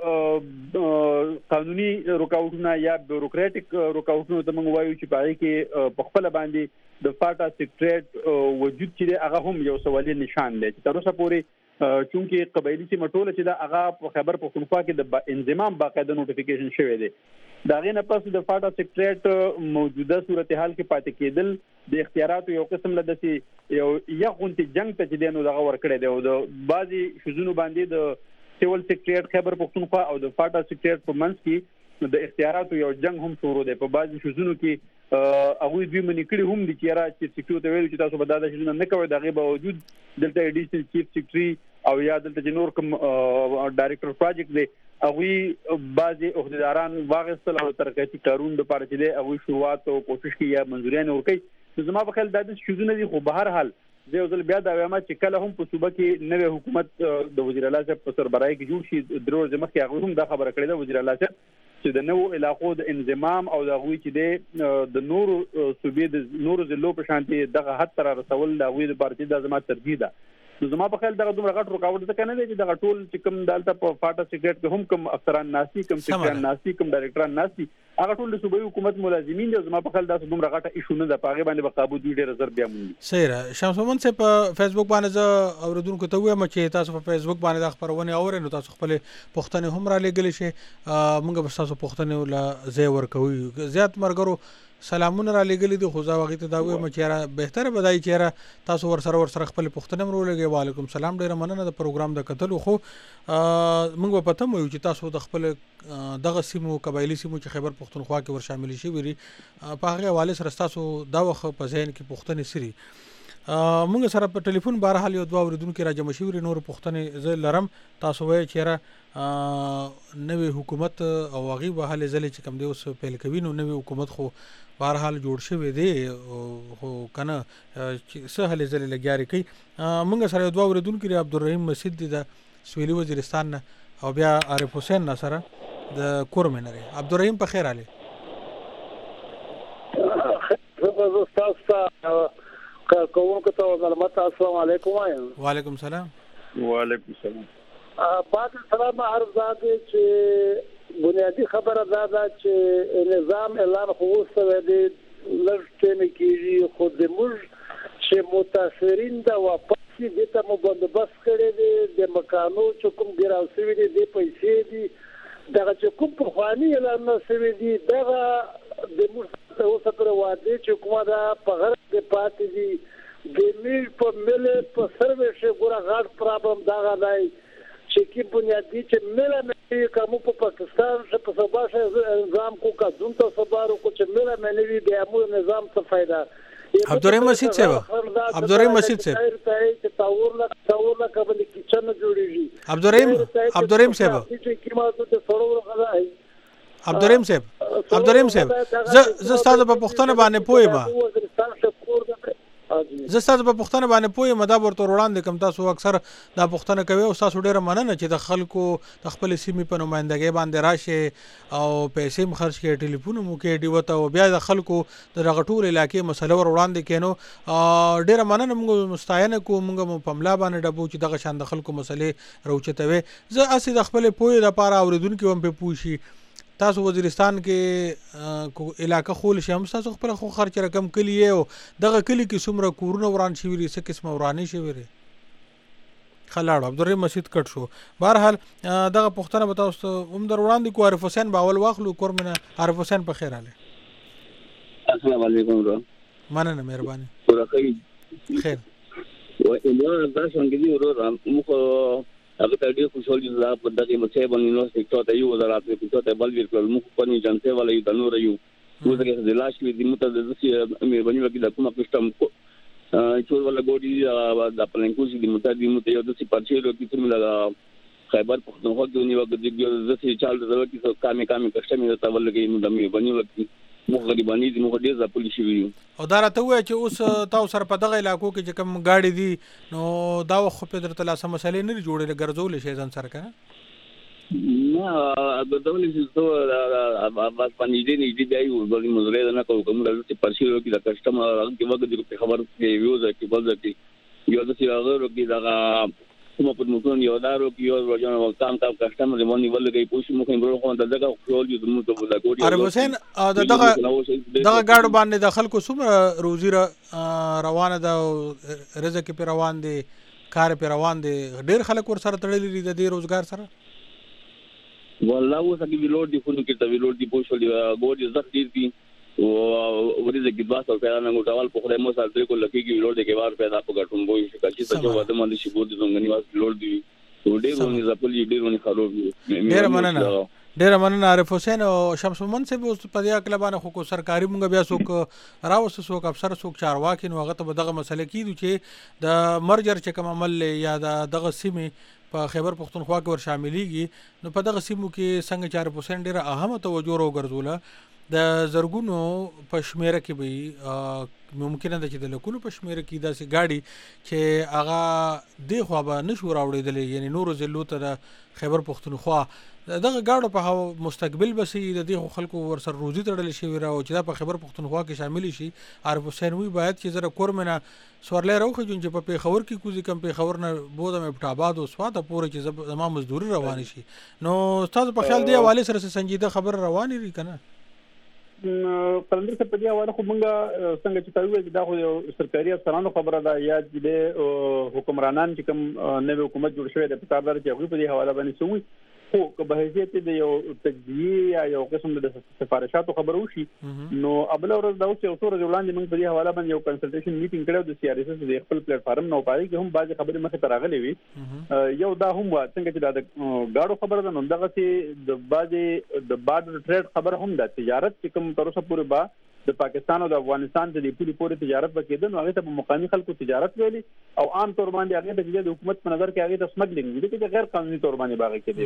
هغه قانوني رکاوټونه یا بیوروکریټک رکاوټونه ته موږ وایو چې په هغې کې په خپله باندې د فاټا سیکریټریټ وجود چې دی هغه هم یو سوالي نشان دی چې تر اوسه پورې چونکې قبایلي سیمه ټوله چې ده هغه په خیبر پښتونخوا کې د انضمام باقاعده نوټیفیکیشن شوی دی. د هغې نه پس د فاټا سیکریټریټ موجوده صورتحال کې پاتې کېدل د اختیاراتو یو قسم له داسې یو غونتې جنګ ته چې دی نو دغه ورکړی دی او د بعضې شیزونو باندې د سیول سیکریټریټ خیبر پښتونخوا او د فاټا سیکریټریټ په منځ کې د اختیاراتو یو جنګ هم شروع دی. په بعضې شیزونو کې هغوی دوی منې کړي هم دي چې یاره چې سیکریټریو ته ویلو چې تاسو به دا شیزونه نه کوئ، د هغې باوجود دلته ایډیشنل چیف سیکریټري او یا دلته چې نور کوم ډایرکټر پروجیکټ دی هغوی بعضې عهدیداران واخیستل او ترقیاتي کارونو دپاره چې دی هغوی شروعات او کوشش کوي یا منظوریانې ورکوي. نو زما په خیال دا داسې شیزونه دي. خو به هر حال زه یو ځل بیا دا وایم چې کله هم په صوبه کې نوی حکومت د وزیر اعلی صاحب په سربراهۍ کې جوړ شي، 3 ورځې مخکې هغوی هم دا خبره کړې ده وزیر اعلی صاحب چې د نوو علاقو د انضمام او د هغوی چې دی د نورو صوبې د نورو ضلعو په شانتې دغه حد ته را رسول د هغوی دپاره چې دا زما ترجیح ده. نو زما په خیال دغه دومره غټ رکاوټ ځکه نه دی چې دغه ټول چې کوم دلته په فاټا سیکریټ کې هم کوم افسران ناستي، کوم سیکریټریان ناستي، کوم ډایرکټران ناستي، هغه ټول د صوبایي حکومت ملازمین دي. زما په خیال داسې دومره غټه ایشو نه ده، په هغې باندې به قابو دوی ډېره زر بیا مومي. صحیح ده. شمس محمد صاحب په فیسبوک باندې زه اورېدونکو ته ووایم چې تاسو په فیسبوک باندې دا خپرونې اورئ نو تاسو خپلې پوښتنې هم رالېږلی شئ، موږ به ستاسو پوښتنې له ځای ورکوو. زیات ملګرو سلامونه را لېږلي دي، خو زه هغې ته دا وایم چې یاره بهتره به دا وي چې یاره تاسو ورسره خپلې پوښتنې هم راولېږئ. وعلیکم سلام، ډېره مننه د پروګرام د کتلو. خو موږ به په تم وایو چې تاسو د خپل دغه سیمو قبایلي سیمو چې خیبر پښتونخوا کې ور شاملې شوي دي په هغې حوالې سره ستاسو دا وخت په ذهن کې پوښتنې څه دي؟ موږ سره په ټلیفون بهرحال یو دوه اوریدونکو راجمع شوي نور پوښتنې زه لرم. تاسو وایئ چېرې نوی حکومت او هغې به هلې ځلې چې کوم دی اوس پیل کوي نو نوی حکومت خو بهرحال جوړ شوی دی خو که نه چې څه هلې ځلې لګیارې کوي. موږ سره یو دوه اوریدونکي دی عبدالرحیم مسید دی د سویلي وزیرستان نه او بیا عارف حسین نه سره د کورمې نه دی. عبدالرحیم په خیر حالې کارکوونکو ته معلومات السلام علیکم وایم. وعلیکم السلام. وعلیکم السلام. بعد سلام عرض ده چې بنیادی خبره ده چې نظام اعلان خو وسوي دی لږ ټیم کېږي خو د موږ چې متاثرین دا واپس دي ته مو بندوبست کړی دی د مکانو چې کوم ګراو شوي دي د پیسې دي دغه چې کوم پخواني اعلان شوي دي دغه د موږ اوسه پر واده چې کومه دا په غرب کې پاتې دي د میل په مل په سرویس ګوره غاټ پرابلم دا غلای چې کی بنیادی چې مل مې کوم په پاکستان څخه په صباح نظام کو کا دونته صبارو کو چې مل مې وی د امو نظام څه فائدہ. عبدالرحیم مسید صاحب عبدالرحیم مسید صاحب تاور لا کبل کچن جوړیږي. عبدالرحیم صاحب عبدالرحیم صاحب زه ستاسو په پوښتنه باندې پوهیم دا ورته وړاندې کوم. تاسو اکثر دا پوښتنه کوي او تاسو ډیره مننه چې د خلکو د خپل سیمې په نمائندګۍ باندې راشي او پیسې هم خرج کړي ټلیفون مو کې ډیوه ته او بیا د خلکو د دغه ټول علاقې مسله ور وړاندې کینو ډیره مننه موږ مستعینه کو موږ په ملا باندې ډبو چې دغه شان د خلکو مسلې روچتوي. زه اسی د خپل پوهې لپاره اوریدونکو هم په پوښي تاسو وزیرستان کې علاقه خول شي هم تاسو خپل خو خرچ رقم کلی او دغه کلی کې څومره کورونه وران شي وي څه قسمه ورانې شي وي خلاړو. عبدالرحیم مسید کټ شو. بهرحال دغه پوښتنه به تاسو هم در وړاندې کو. عارف حسین باول واخلو کورمنه. عارف حسین په خیر حاله. السلام علیکم ورو. مننه مهرباني. خیر. و ایله دا څنګه دی ورو موږ هغه ته ډېر خوشحال دي چې په دغه مسایب باندې نو سېکټور ته یو وزارت په ته بل ورکړل موږ په ني جنته ولې د نور یو موږ دغه د لاش کې د متد چې مې باندې وکړه کومه پښتم چور ولا ګوډي د پلانکو چې د متد یو د سی پرچې ورو کې څه ملګا خیبر پختونخوا کې نیو د چې چال د ورو کې کامې کښته مې ته ولګي نو د مې باندې وکړي موږ غریبانی دي موږ ډیر ځپل شي وي او دا راته وای چې اوس تاسو سره په دغه علاقو کې چې کوم گاډي دي نو دا خو په درته لاسه مسلې نه جوړې ګرځول شي ځان سره کنه نه د دولت څه بس باندې دې نه دی یو د مزرې نه کوم چې پرشي ورو کې د کسٹمر هغه وګړي خبر کې ویوز کې بل ځکه یو د سی هغه ورو کې دا کوم په موږ یو دارو کې یو ورجن وکام کسٹمر باندې ولګي پوښ موږ هم ورو د دغه خپل یو موږ ته ولا ګوډي. عرب حسین دغه گاډو باندې د خلکو څومره روزي روانه ده رزق په روان دي کار په روان دي ډیر خلک ور سره تړلي دي د روزګار سره والله وسکه ویلوډ دي خو کې ته ویلوډ دي پوښ ولې ګوډي زخ دي او ورته کې 200 پیدا نه غوټاول په خله مو سره درې کو لکه کې ویلوډ کې بار پیدا په غټون بوې چې چې واده باندې شي بوت زنګنی واس ویلوډ دي ډېرونه زپلي ډېرونه خراب ډېر مننه عارف حسین او شمس منصب اوس په دې اکل باندې خو سرکاري مونږ بیا څوک راوست څوک افسر څوک چارواکي نو هغه ته دغه مسله کیدو چې د مرجر چې کوم عمل یا دغه سیمه په خیبر پختونخوا کې ور شاملېږي نو په دغه سیمو کې څنګه 4% ډېر اهمه توجه وګرځوله د زرګونو په شمیره کې به ممکن ده چې د لکونو په شمیره کې داسې ګاډي چې هغه دی خو به نشو راوړېدلی یعنی نورو ضلعو ته د خیبر پختونخوا دغه گاډو په مستقبل بسي د دې خلکو ور سره روزي تړل شي او چې دا په خیبر پختونخوا کې شامل شي. عارف حسین وی باید چې زره کورمنه سورلې راوخه جون چې په پیښور کې کوزي کم پیښور نه بودم ابټاباد او سواته پورې چې زما مزدوري روان شي نو تاسو په خیال دی حواله سره سنجیده خبر روان لري کنه پرندر څه په دې حواله خو مونږه څنګه چې تاسو وایي دا خو یو سرکاري افسرانو خبره ده یا چې حکمرانان چې کوم نوې حکومت جوړ شوی د پکاردار چې هغه په دې حواله باندې سوي خو که به حیثیت د یو تجزیه یا یو قسم د سفارشاتو خبرو شي نو ابل ورځ دا چې اوسره وړاندې موږ په دې حواله باندې یو کنسلټیشن میټینګ کړو د سی آر ایس ایس د خپل پلیټ فارم نو پاره کې هم بعض خبرې مخه تراغلې وي یو دا هم څنګه چې دا گاډو خبره ده نو دغه چې د بعض د بارډر ټریډ خبر هم د تجارت چې کوم تر اوسه پورې با د پاکستان او د افغانستان د پوری پوری تجارت وکړي نو هغه ته مقامی خلکو تجارت ویلي او عام طور باندې هغه د حکومت په نظر کې هغه د سمګلینګ دي چې غیر قانوني طور باندې باغ کې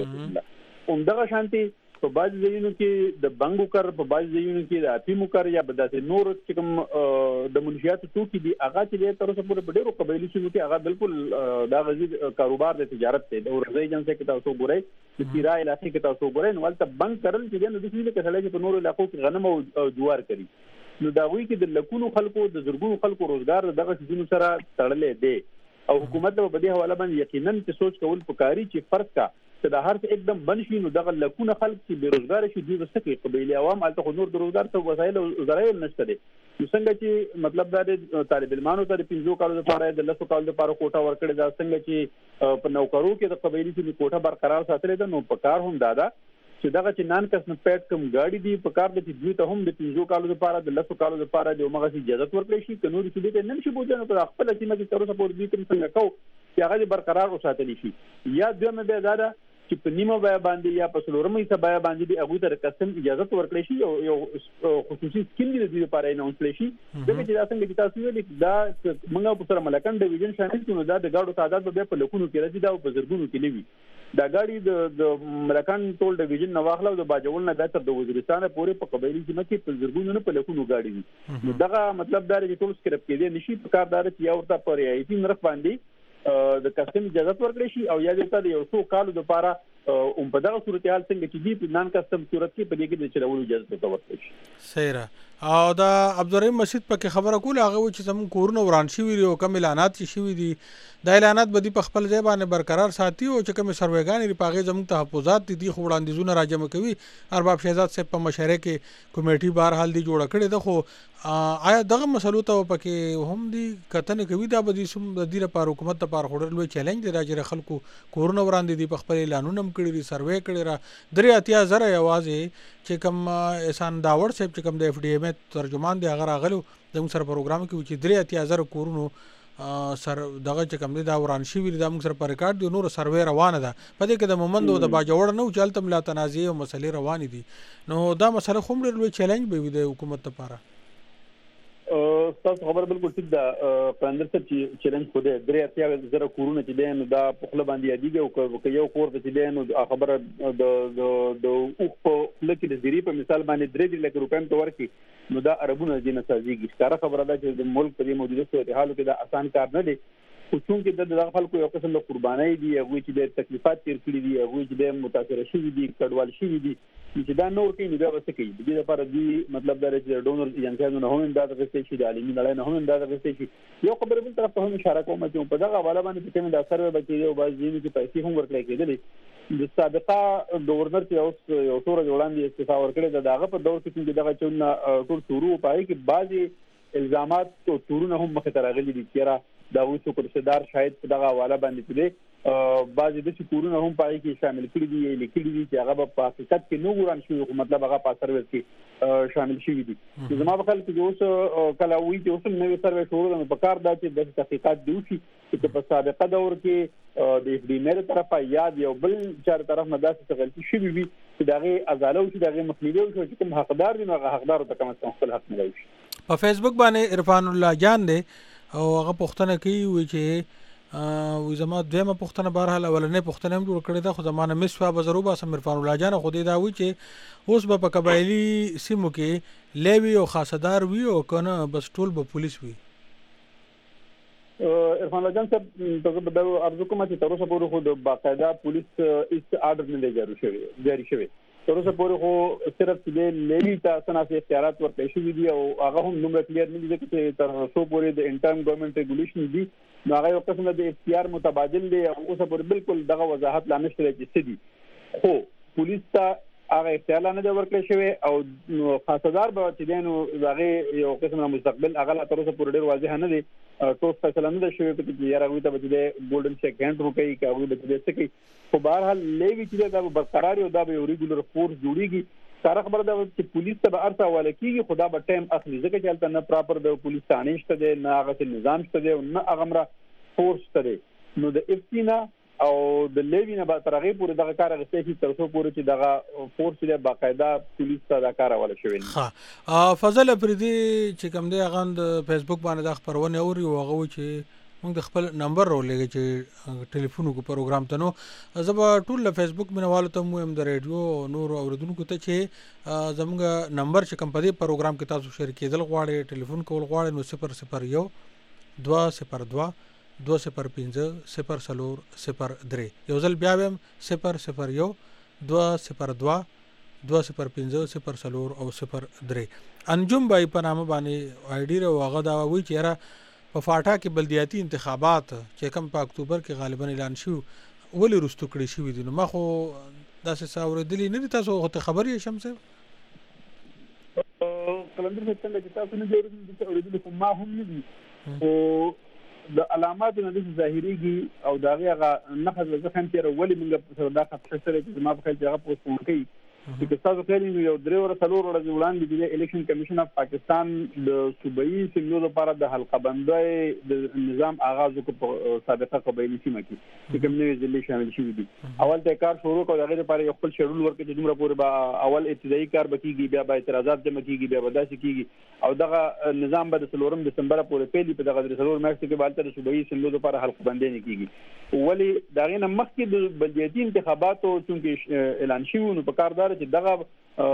دی همدغه شانتي په بعض ځایونو کې د بنګو کار په بعض ځایونو کې د افیمو کار یا په داسې نور چې کوم د منشیات توکي دي هغه چې تر اوسه پورې په ډېرو قبایلي سیمو کې هغه بالکل دا غزي کاروبار د تجارت دی د ورځي جنسه کې تاسو ګورئ د پیرا علاقې کې تاسو ګورئ نو ولته بنګ کارل چې د دې کې خلک په نورو علاقو کې غنم او جوار کوي نو دا وی کې د لکونو خلکو د زرګونو خلکو روزګار دغه شینو سره تړلې دی او حکومت په دې حواله باندې یقینا چې سوچ کول پکاري چې فرض کا چې دا هر څه एकदम بند شي نو دغه لکونه خلک چې بیروزګار شي دوی وسکه قبایلی عوام الته نور د روزګار ته وسایل او ذرایع نشته دي نو څنګه چې مطلب دا د طالب علمانو ته 15 کالو لپاره د 10 کالو لپاره کوټه ورکړي دا څنګه چې په نوکرو کې د قبایلی چې کوټه برقرار ساتل دي نو په کار هم دادا چې دغه چې نان کس نه پېټ کوم گاډي دی په کار د دوی ته هم د 15 کالو لپاره د 10 کالو لپاره د عمره اجازه ورکړي شي که نور څه دي نه شي بوجنه په خپل سیمه کې تر اوسه پورې دې کوم څنګه کو چې هغه برقرار وساتل شي یا دغه به دادا چې په نیمه بیا باندې یا په څلورمه حصہ بیا باندې هغه ته کسم اجازه ورکړي شي یو خصوصي سکیم دی د دې لپاره اناونس لشي دغه چې تاسو کې تاسو ویل دا موږ په سره ملکان ډیویژن شامل کړو دا د گاډو تعداد به په لکونو کې راځي دا په زرګونو کې لوي دا ګاډي د ملکان ټول ډیویژن نواخلو د باجول نه تر د وزیرستان پورې په قبایلی سیمه کې په زرګونو نه په لکونو ګاډي دي دغه مطلب دا چې ټول سکرپ کې دي نشي په کار دار چې یو ورته پر ایتي نرخ باندې د کسم اجازه ورکړي شي او یا د یو څو کالو لپاره په دغه صورتحال څنګه چې دی نان کسم صورت کې په دې کې د چلولو اجازه ورکړي شي سیره او دا عبدالرحیم مسجد پکې خبره کوله هغه چې زمون کورونه وران شي وي او کوم اعلانات شي وي دي دا اعلانات به په خپل ځای باندې برقرار ساتي او چې کوم سروېګان لري پاغه زمون تحفظات دي خو وړاندیزونه راجمه کوي ارباب شهزاد صاحب په مشوره کې کمیټي بهر حال دی جوړ کړي ده خو آیا دغه مسلو ته پکې هم دي کتنه کوي دا به دي سم د دې لپاره حکومت لپاره خورل وی چیلنج دی راځي خلکو کورونه وړاندې دي په خپل اعلانونه کړي دي سروې کړي را درې اتیا زره یوازې چې کوم احسان داوړ صاحب چې کوم د اف ډی ایم ترجمان دی هغه راغلو د موږ سره پروګرام کې چې درې اتیا زره کورونو سر دغه چې کوم دی دا وران شي وی د موږ سره پر ریکارډ دی نور سروې روانه ده په دې کې د مومند او د باجوړ نو چلته ملا تنازع او مسلې روان دي نو دا مسله خو ډېر لوی چیلنج به وي د حکومت لپاره تاسو خبر بالکل ټیک ده پرندر څه چیلنج خو دې درې اتیا زره کورونه چې دین دا په خپل باندې یادېږي او یو کور چې دین نو خبره د اوخ په لکه د زیری په مثال باندې 3 لک روپیم ته ورکی نو دا عربونه دینه سازيږي ښکارا خبره ده چې د ملک په دې موجوده صورتحال کې دا آسان کار نه دی خو چې د خلکو یو قسم د قربانۍ دي هغه چې د تکلیفات تیر کړی دي هغه چې د متاثر شوي دي کډوال شوي دي چې دا نور کې نه بیا وسه کوي د دې لپاره دی مطلب دا چې ډونر ایجنسیانو نه هم اندازه غوښتي شي د عالمي نړۍ نه هم اندازه غوښتي شي یو خبره بل طرف ته هم اشاره کوم چې په دغه حواله باندې چې دا سروې بچي یو باز دي چې پیسې هم ورکړي کېدلې د سابقه گورنر چې اوس یو څور جوړاندې استعفا ورکړي دغه په دور کې دغه چون ټول شروع پای کې بعضي الزامات او تورونه هم مخ ته راغلي دي چې دا و څو کرشدار شاید په دغه حواله باندې دي بعضی د کورونه هم پای کې شامل کړي دي لیکلي دي چې هغه په حقیقت کې نو وران شوی مطلب هغه په سروس کې شامل شوی دي زما په خیال کې اوس کله وی چې اوس نوې سروس شروع نه په کار دا چې د تحقیقات دی چې په سابقه دور کې د اف ډی مېر طرفه یاد یو بل چار طرف نه داسې غلطي شوی وي چې دغه ازاله او چې دغه مخنیوي او چې کوم حقدار دي نو هغه حقدار ته کوم خپل حق نه لري په فیسبوک باندې عرفان الله جان دی او هغه پوښتنه کوي چې وې زما دویمه پوښتنه بهرحال اولنې پوښتنه هم جوړ کړې ده خو زمانه مسوا بزرو با سم عرفان الله جان خو دې دا وی چې اوس به په قبایلی سیمو کې لیوی او خاصدار وی او کنه بس ټول به پولیس وی عرفان الله جان صاحب تاسو به ارزو کوم چې تر اوسه پورې خو د باقاعده پولیس ایست آرډر نه جاری شوی تر اوسه پورې خو صرف د لیوی تاسو نه اختیارات ورکړي شوی دي او هغه هم نومره کلیر نه دي چې تر اوسه پورې د انټرم ګورنمنت ریګولیشن دي نو هغه یو قسم د اختیار متبادل دی او اوسه پورې بالکل دغه وضاحت لا نشته چې څه دي خو پولیس ته هغه اختیار نه دی ورکړی شوی او خاصدار به چې دینو هغه یو قسم مستقبل هغه تر اوسه پورې ډیر واضح نه دی ټول فیصله نه شوی چې یاره وي ته به ګولډن سیکنډ روپی کوي به دې څه کوي خو بهرحال لیوی چې دا برقرار او دا به ریګولر فورس جوړیږي سره خبره ده چې پولیس ته به ارته حواله کیږي خدا به ټایم اخلي ځکه چې هلته نه پراپر د پولیس تانیش ته دی نه هغه نظام شته دی او نه هغه مره فورس ته دی نو د اف سی نه او د لیوی نه به تر هغې پورې دغه کار اخیستی شي تر څو پورې چې دغه فورس دی باقاعده پولیس ته دا کار اوله شوی ښه فضل افریدي چې کوم دی هغه د فیسبوک باندې دا خپرونې اوري او هغه وایي چې موږ د خپل نمبر راولېږو چې ټلیفون وکړو پروګرام ته. نو زه به ټول له فیسبوک مینوالو ته هم وایم د ریډیو او نورو اورېدونکو ته چې زموږ نمبر چې کوم په دې پروګرام کې تاسو شریکېدل غواړئ ټلیفون کول غواړئ نو 001 202 205 0403 یو ځل بیا ویم 001 202 205 0403. انجم بای په نامه باندې آی ډي او هغه دا وایي چې یاره په فاټا کې بلدیاتي انتخابات چې کوم په اکتوبر کې غالبا اعلان شو ولې رستو کړی شوي دي. نو ما خو داسې څه اورېدلي نه دي. تاسو خو ته خبر یې شم صاحب قلندر صاحب څنګه چې تاسو نه دي اورېدلي خو ما هم نه دي خو د علاماتو نه داسې ظاهرېږي او د هغې هغه نښه زه ښیم تېره ولې موږ سره دا خط ښه سره چې زما په خیال چې هغه پوسټپون کوي چې تاسو خیال یو 3 ورځې 4 ورځې وړاندې د الیکشن کمیشن اف پاکستان د صوبایي سیمو لپاره د حلقه بندۍ د نظام آغاز وکړ په سابقه قبایلي سیمه کې چې کوم نوې ضلعې شامل شوي دي. اول ته کار شروع کړ د هغې لپاره یو خپل شیډول ورکړي چې دومره پورې به اول ابتدایي کار به کېږي بیا به اعتراضات جمع کېږي بیا به داسې کېږي او دغه نظام به د 4 دسمبر پورې پیلي په دغه 4 میاشتو کې به هلته د صوبایي سیمو لپاره حلقه بندۍ نه کېږي. ولې د هغې نه مخکې د بلدیاتي انتخاباتو چونکې اعلان شوي نو په کار دا چې دغه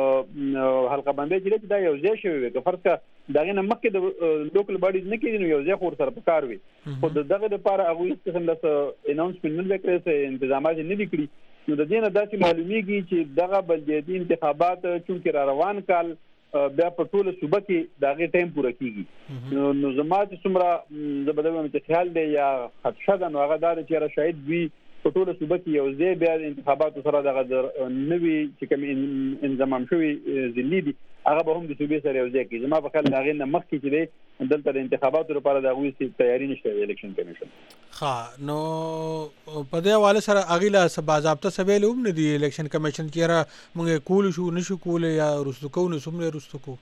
حلقه بندۍ چې دا یو ځای شوی وي که فرض کړه د هغې نه مخکې د لوکل باډیز نه کېږي نو یو ځای خو ورسره په کار وي خو د دغه دپاره هغوی هېڅ قسم داسې اناونسمنټ نه دی کړی څه انتظامات یې نه دي کړي نو د دې نه داسې معلومیږي چې دغه بلدیاتي انتخابات چونکې را روان کال بیا په ټوله صوبه کې د هغې ټایم پوره کېږي نو زما چې څومره زه به دا وایم چې خیال دی یا خدشه ده نو هغه دا ده چې یاره شاید دوی په ټوله صوبه کې یو ځای بیا د انتخاباتو سره دغه نوي چې کوم انضمام شوي ضلعې دي هغه به هم د صوبې سره یو ځای کړي. زما په خیال د هغې نه مخکې چې دی دلته د انتخاباتو لپاره د هغوی تیاري نشته د الیکشن کمیشن. ښه نو په دې حواله سره هغې له څه باضابطه څه ویلي هم نه دي الیکشن کمیشن چې یاره موږ یې کولی شو نه شو کولی یا رستو کوو نو څومره رستو کوو؟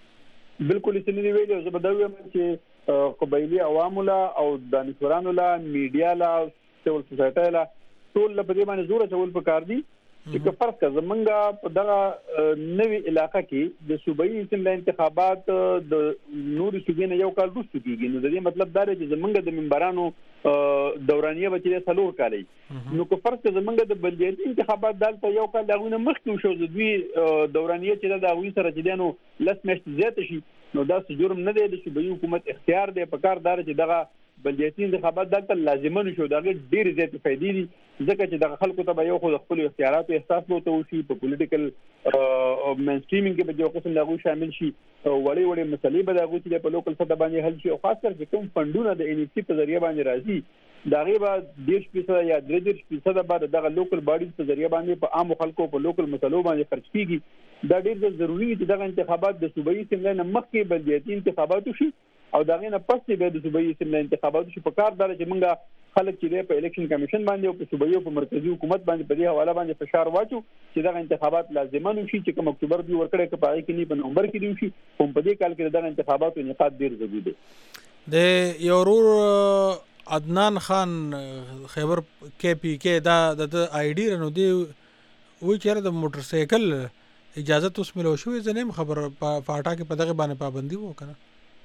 بالکل یې څه نه دي ویلي او زه به دا ویم چې قبایلي عوامو له او دانشورانو له میډیا له سیول سوسایټۍ له ټول له په دې باندې زور اچول پکار دي چې که فرض کړه زمونږ په دغه نوې علاقه کې د صوبایي اسمبلی انتخابات د نورې صوبې نه یو کال وروسته کېږي نو د دې مطلب دا دی چې زمونږ د ممبرانو دورانیه به چې دی 4 کاله نو که فرض کړه زمونږ د بلدیاتي انتخابات دلته یو کال د هغوی نه مخکې وشو د دوی دورانیه چې ده د هغوی سره چې دی نو 10 میاشتې زیاته شي نو دا څه جرم نه دی د صوبایي حکومت اختیار دی په کار دا چې دغه بلدیاتي انتخابات دلته لازمه نشو د هغې ډېرې زیاتې فایدې دي ځکه چې دغه خلکو ته به یو خو د خپلو اختیاراتو احساس به ورته وشي په پولیټیکل مینسټریمینګ کې به یو قسم د هغوی شامل شي وړې وړې مسلې به د هغوی چې په لوکل سطح باندې حل شي او خاص کر چې کوم فنډونه د NEFT په ذریعه باندې راځي د هغې به 10% یا 33% به د دغه لوکل باډیز په ذریعه باندې په عامو خلکو په لوکل مسلو باندې خرڅ کېږي دا ډېر ضروري دی چې دغه انتخابات د صوبایي اسمبلی نه مخکې بلدیاتي انتخابات وشي او د هغې نه پس چې بیا د صوبایي اسمبلی انتخابات وشي په کار دا چې موږ خلک چې دی په الیکشن کمیشن باندې او په صوبایي او په مرکزي حکومت باندې په دې حواله باندې فشار واچو چې دغه انتخابات لازمه وشي چې کوم اکتوبر دوی ورکړی که په هغې کې نه په نومبر کې دي وشي خو په دې کال کې د دغه انتخاباتو انعقاد ډېر ضروري دی. د یو ورور عدنان خان خیبر KPK دا د آی ډي نو دی وایي چې یاره د موټر سایکل اجازت اوس ملو شوې زه نه یم خبر په فاټا کې په دغې باندې پابندي و که نه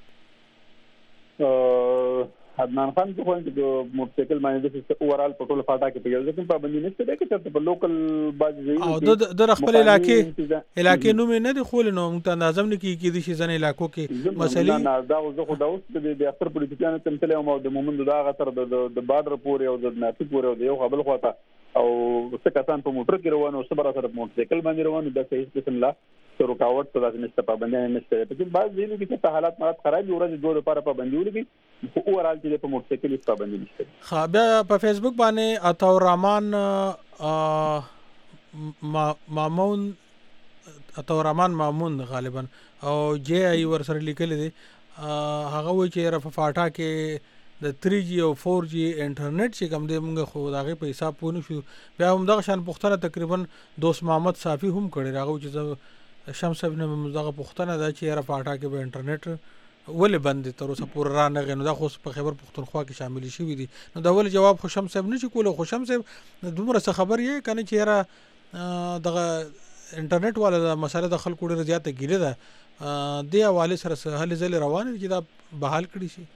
عدنان خان خو د موټر سایکل باندې د اوورال په ټوله فاټا کې په یو ځای کې پابندي نشته دی که چېرته په لوکل بعضې او د خپل علاقې نوم یې نه دی ښولی نو موږ ته اندازه هم نه کېږي کېدای شي ځینې علاقو کې مسلې دا زه خو دا اوس د اکثر پولیټیکیانو ته تللی وم او د مومندو د هغه تر د بارډر پورې او د ناټي پورې او د یو بل خوا ته او څه کسان په موټر کې روان او څه به راسره په موټر سایکل باندې روان دا هېڅ قسم لا څه رکاوټ څه داسې نشته پابندیانې نشته په کې بعض ځایونو کې چې حالات مرات خراب وي ورځې 2 لپاره پابندي ولګي خو اوورال چې په موټر سایکل هېڅ پابندي نشته. ښه بیا په فیسبوک باندې عطاورحمان مامون غالبا او JI ورسره لیکلی دی هغه وایي چې یاره په فاټا کې د 3G او 4G انټرنیټ چې کوم دی موږ خو د هغې په حساب پوه نه شو بیا همدغه شان پوښتنه تقریبا دوست محمد صافي هم کړې هغه چې زه شمس صاحب نه دغه پوښتنه ده چې یاره فاټا کې به انټرنیټ ولې بند تر اوسه پورې را نه غنو دا خو په خیبر پختونخوا کې شامل شوی دي نو دا ول جواب خوشم صاحب نشي کولای خوشم صاحب دومره څه خبر یې کنه چې را دغه انټرنیټ والا د مسله د خلکو ډیره زیاته ګیره ده د حواله سره هلې ځلې روان دي چې دا بحال کړي شي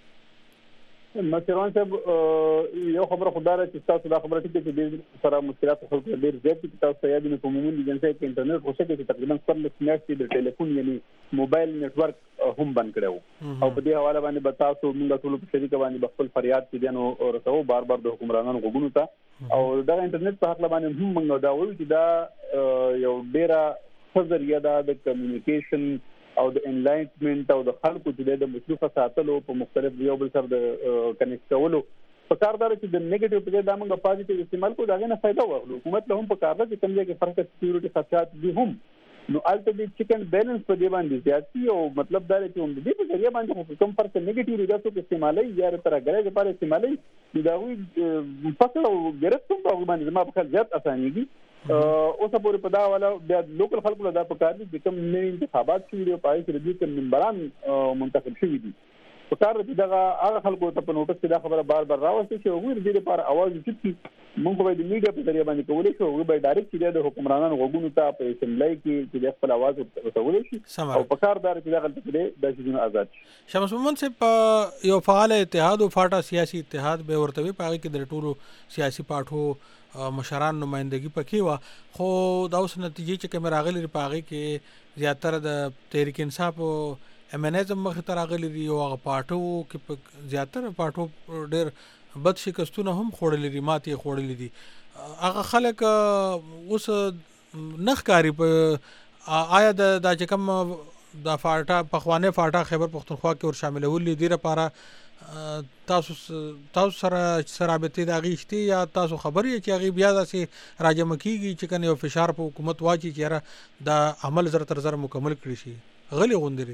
مچروان صاحب یو خبره خدای چې تاسو دا خبره ټیک چې د سره مشکلات خلکو ډیر زیات دي تاسو یاد نه کوم عمومي جنسي کې انټرنیټ خو څه کې تقریبا 14 د ټلیفون یعنی موبایل نتورک هم بند کړو او په دې حواله باندې بتاسو موږ ټول په شریک باندې خپل فریاد کې دنو رسو بار د حکمرانانو غوګونو ته او دا انټرنیټ په حق باندې هم موږ دا وایو چې دا یو ډیره ښه ده د کمیونیکیشن او د انلایټمنت او د خلکو چې د مصروفه ساتلو په مختلف یو بل سره د کنیکټ کولو په کار دار چې د نیگیټیو په ځای د موږ پازیټیو استعمال کو داغه نه فائدہ واخلو حکومت له هم په کار ده چې کوم ځای کې فرق سکیورټي خدشات دي هم نو البته د چیکن بیلنس په دی باندې زیاتی او مطلب دا چې هم دې په ځای باندې کوم فرق نیگیټیو ریاضو په استعمالي یا تر غره لپاره استعمالي دا وی فصل او ګرفتوم په باندې ما په خل زیات اسانيږي اوس پورې په دا والا د لوکل خلکو له دا په کار دي چې کوم نوي انتخابات شوي دي پای سره دي کوم منبران منتخب شوي دي په کار دي دا هغه خلکو ته په نوټس کې دا خبره بار بار راوستي چې وګور دې لپاره आवाज وکړي موږ به د میډیا په ذریعہ باندې کولای شو او به ډایرکټ چې د حکمرانانو غوګونو ته په اسمبلی کې چې خپل आवाज ورسولای شي او په کار دار چې دا غلطه کړي د شینو آزاد شمس محمد صاحب یو فعال اتحاد او فاټا سیاسي اتحاد به ورته په هغه کې د ټولو سیاسي پاټو مشران نمائندګي پکې وا خو دا اوس نتیجې چې کوم راغلي په هغه کې زیاتره د تحریک انصاف او امنیزم مخ ته راغلي دي او هغه پاټو کې زیاتره پاټو ډېر بد شکستونه هم خوړلې دي ماتې خوړلې دي هغه خلک اوس نخکاری په آیا د چې کوم د فاټا پخوانه فاټا خیبر پختونخوا کې ور شاملول دي لپاره تاسو سره رابطه د غیشتي یا تاسو خبرې چې هغه بیا داسې راجم کیږي چې کنه یو فشار په حکومت واچي چې د عمل زر تر زر مکمل کړی شي غلي غوندري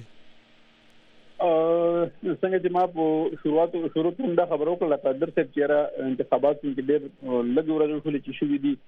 څنګه چې ما په شروع دا خبرو کړل قدر صاحب چې انتخابات کې ډېر لږ ورځې خلک چې شوې دي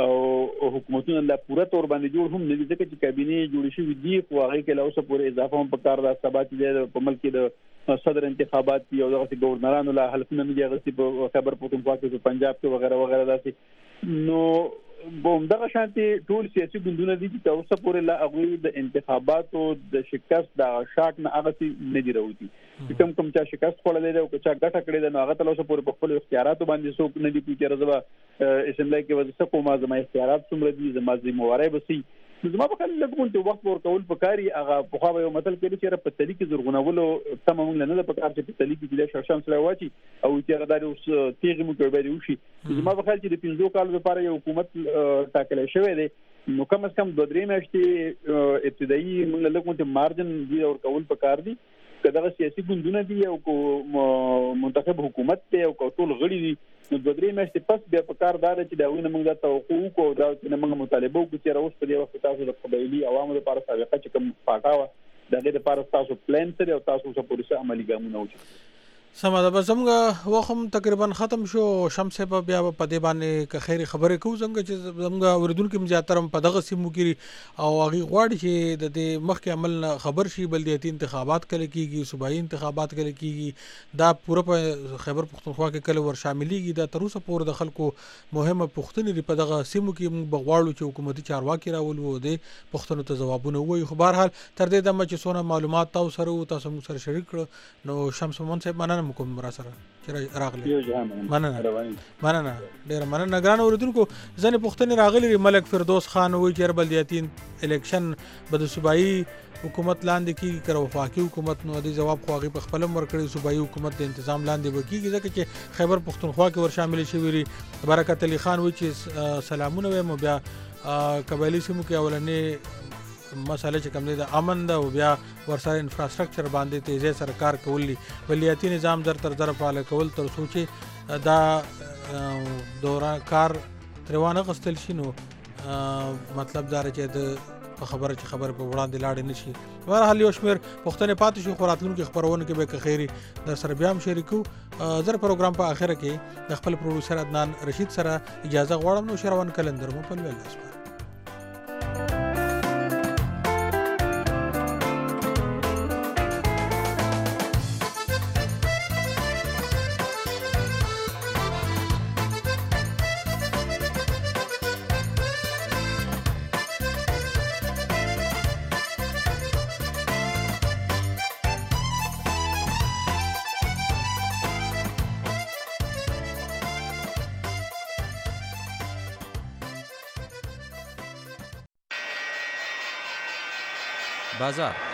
او حکومتونه لا پوره تور باندې جوړ هم نه دي ځکه چې کابینه جوړ شوې دي خو هغه کې لا اوسه پورې اضافه هم په کار د ثبات دي په ملک د صدر انتخابات دي او دغه ګورنرانو لا حلفونه نه دي غوښتي په خیبر پختونخوا کې په پنجاب کې وغیرہ وغیرہ داسې نو بومدغه شانتي ټول سیاسي ګوندونه دي چې اوسه پورې لا هغه د انتخاباتو د شکست د شاک نه هغه نه دی راوتی کوم چې شکست خورلې ده او چې ګټه کړې ده نو هغه تل اوسه پورې په خپل اختیاراتو باندې څوک نه دي چې رضوا اسمبلی کې وځه کومه زما اختیارات څومره دي زما ذمہواری بسي زما په خل لګون ته وخت ورکول پکاري هغه په خو یو مثال کې چې په تلیکي زرغونولو تمام نه نه په کار چې په تلیکي د شرشم سره واچي او چې غداري اوس تیغ مو کوي به وشي زما په خل چې د 15 کال لپاره یو حکومت ټاکل شوی دی نو کم از کم 2-3 میاشتې ابتدایي موږ لګون ته مارجن دی او کول پکار دي کله سیاسي ګوندونه دي او منتخب حکومت ته او ټول غړي دي نو 2-3 میاشتې پس بیا په کار دار چې دا وینه موږ د توقع کو دا چې موږ مطالبه وکړو چې راوست په دې وخت تاسو د قبایلی عوامو لپاره سابقه چې کوم پاټاوه د دې لپاره تاسو پلان سره او تاسو څه پولیسه عملی ګامونه وکړي سمه ده بس موږ وخم تقریبا ختم شو شمس په بیا په دې باندې که خیر خبره کوو څنګه چې موږ اوریدونکو زیاتره په دغه سیمو کې او هغه غواړي چې د دې مخکې عمل خبر شي بلدیاتي انتخابات کله کیږي صوبایي انتخابات کله کیږي دا پوره په خیبر پختونخوا کې کله ور شاملېږي دا تر اوسه پورې د خلکو مهمه پوښتنې په دغه سیمو کې موږ بغواړو چې حکومتي چارواکي راولو د پښتنو ته ځوابونه وایي خو بهر حال تر دې دمه چې څونه معلومات تاسو سره شریک کړو نو شمس محمد صاحب مننه کوم مرا سره چې راغلی مننه ډیر مننه ګران اوریدونکو ځنې پښتنې راغلي ملک فردوس خان وایي چې بلدیاتي الیکشن به د صوبایي حکومت لاندې کیږي که وفاقي حکومت نو د جواب خواږي په خپل ورکړي صوبایي حکومت د تنظیم لاندې وکیږي ځکه چې خیبر پختونخوا کې ور شامل شوی لري برکت علي خان وایي چې سلامونه وایم بیا قبایلی سیمو کې اولنې مساله چې کوم د امن ده او بیا ورسره انفراستراکچر باندې تیزه سرکار کولی ولیاتي نظام در تر طرف فعال کول تر سوچي دا دوران کار روانه غستل شنو مطلب دا چې د خبره په وړاندې لاړ نه شي بهرحال یو شمیر پښتنې پاتې شو خوراتلونکو خبرونه کې به خیری در سره بیا هم شریکو زر پروګرام په اخره کې د خپل پروډوسر عدنان رشید سره اجازه غواړم نو شروان کلندر مو په لوي بازار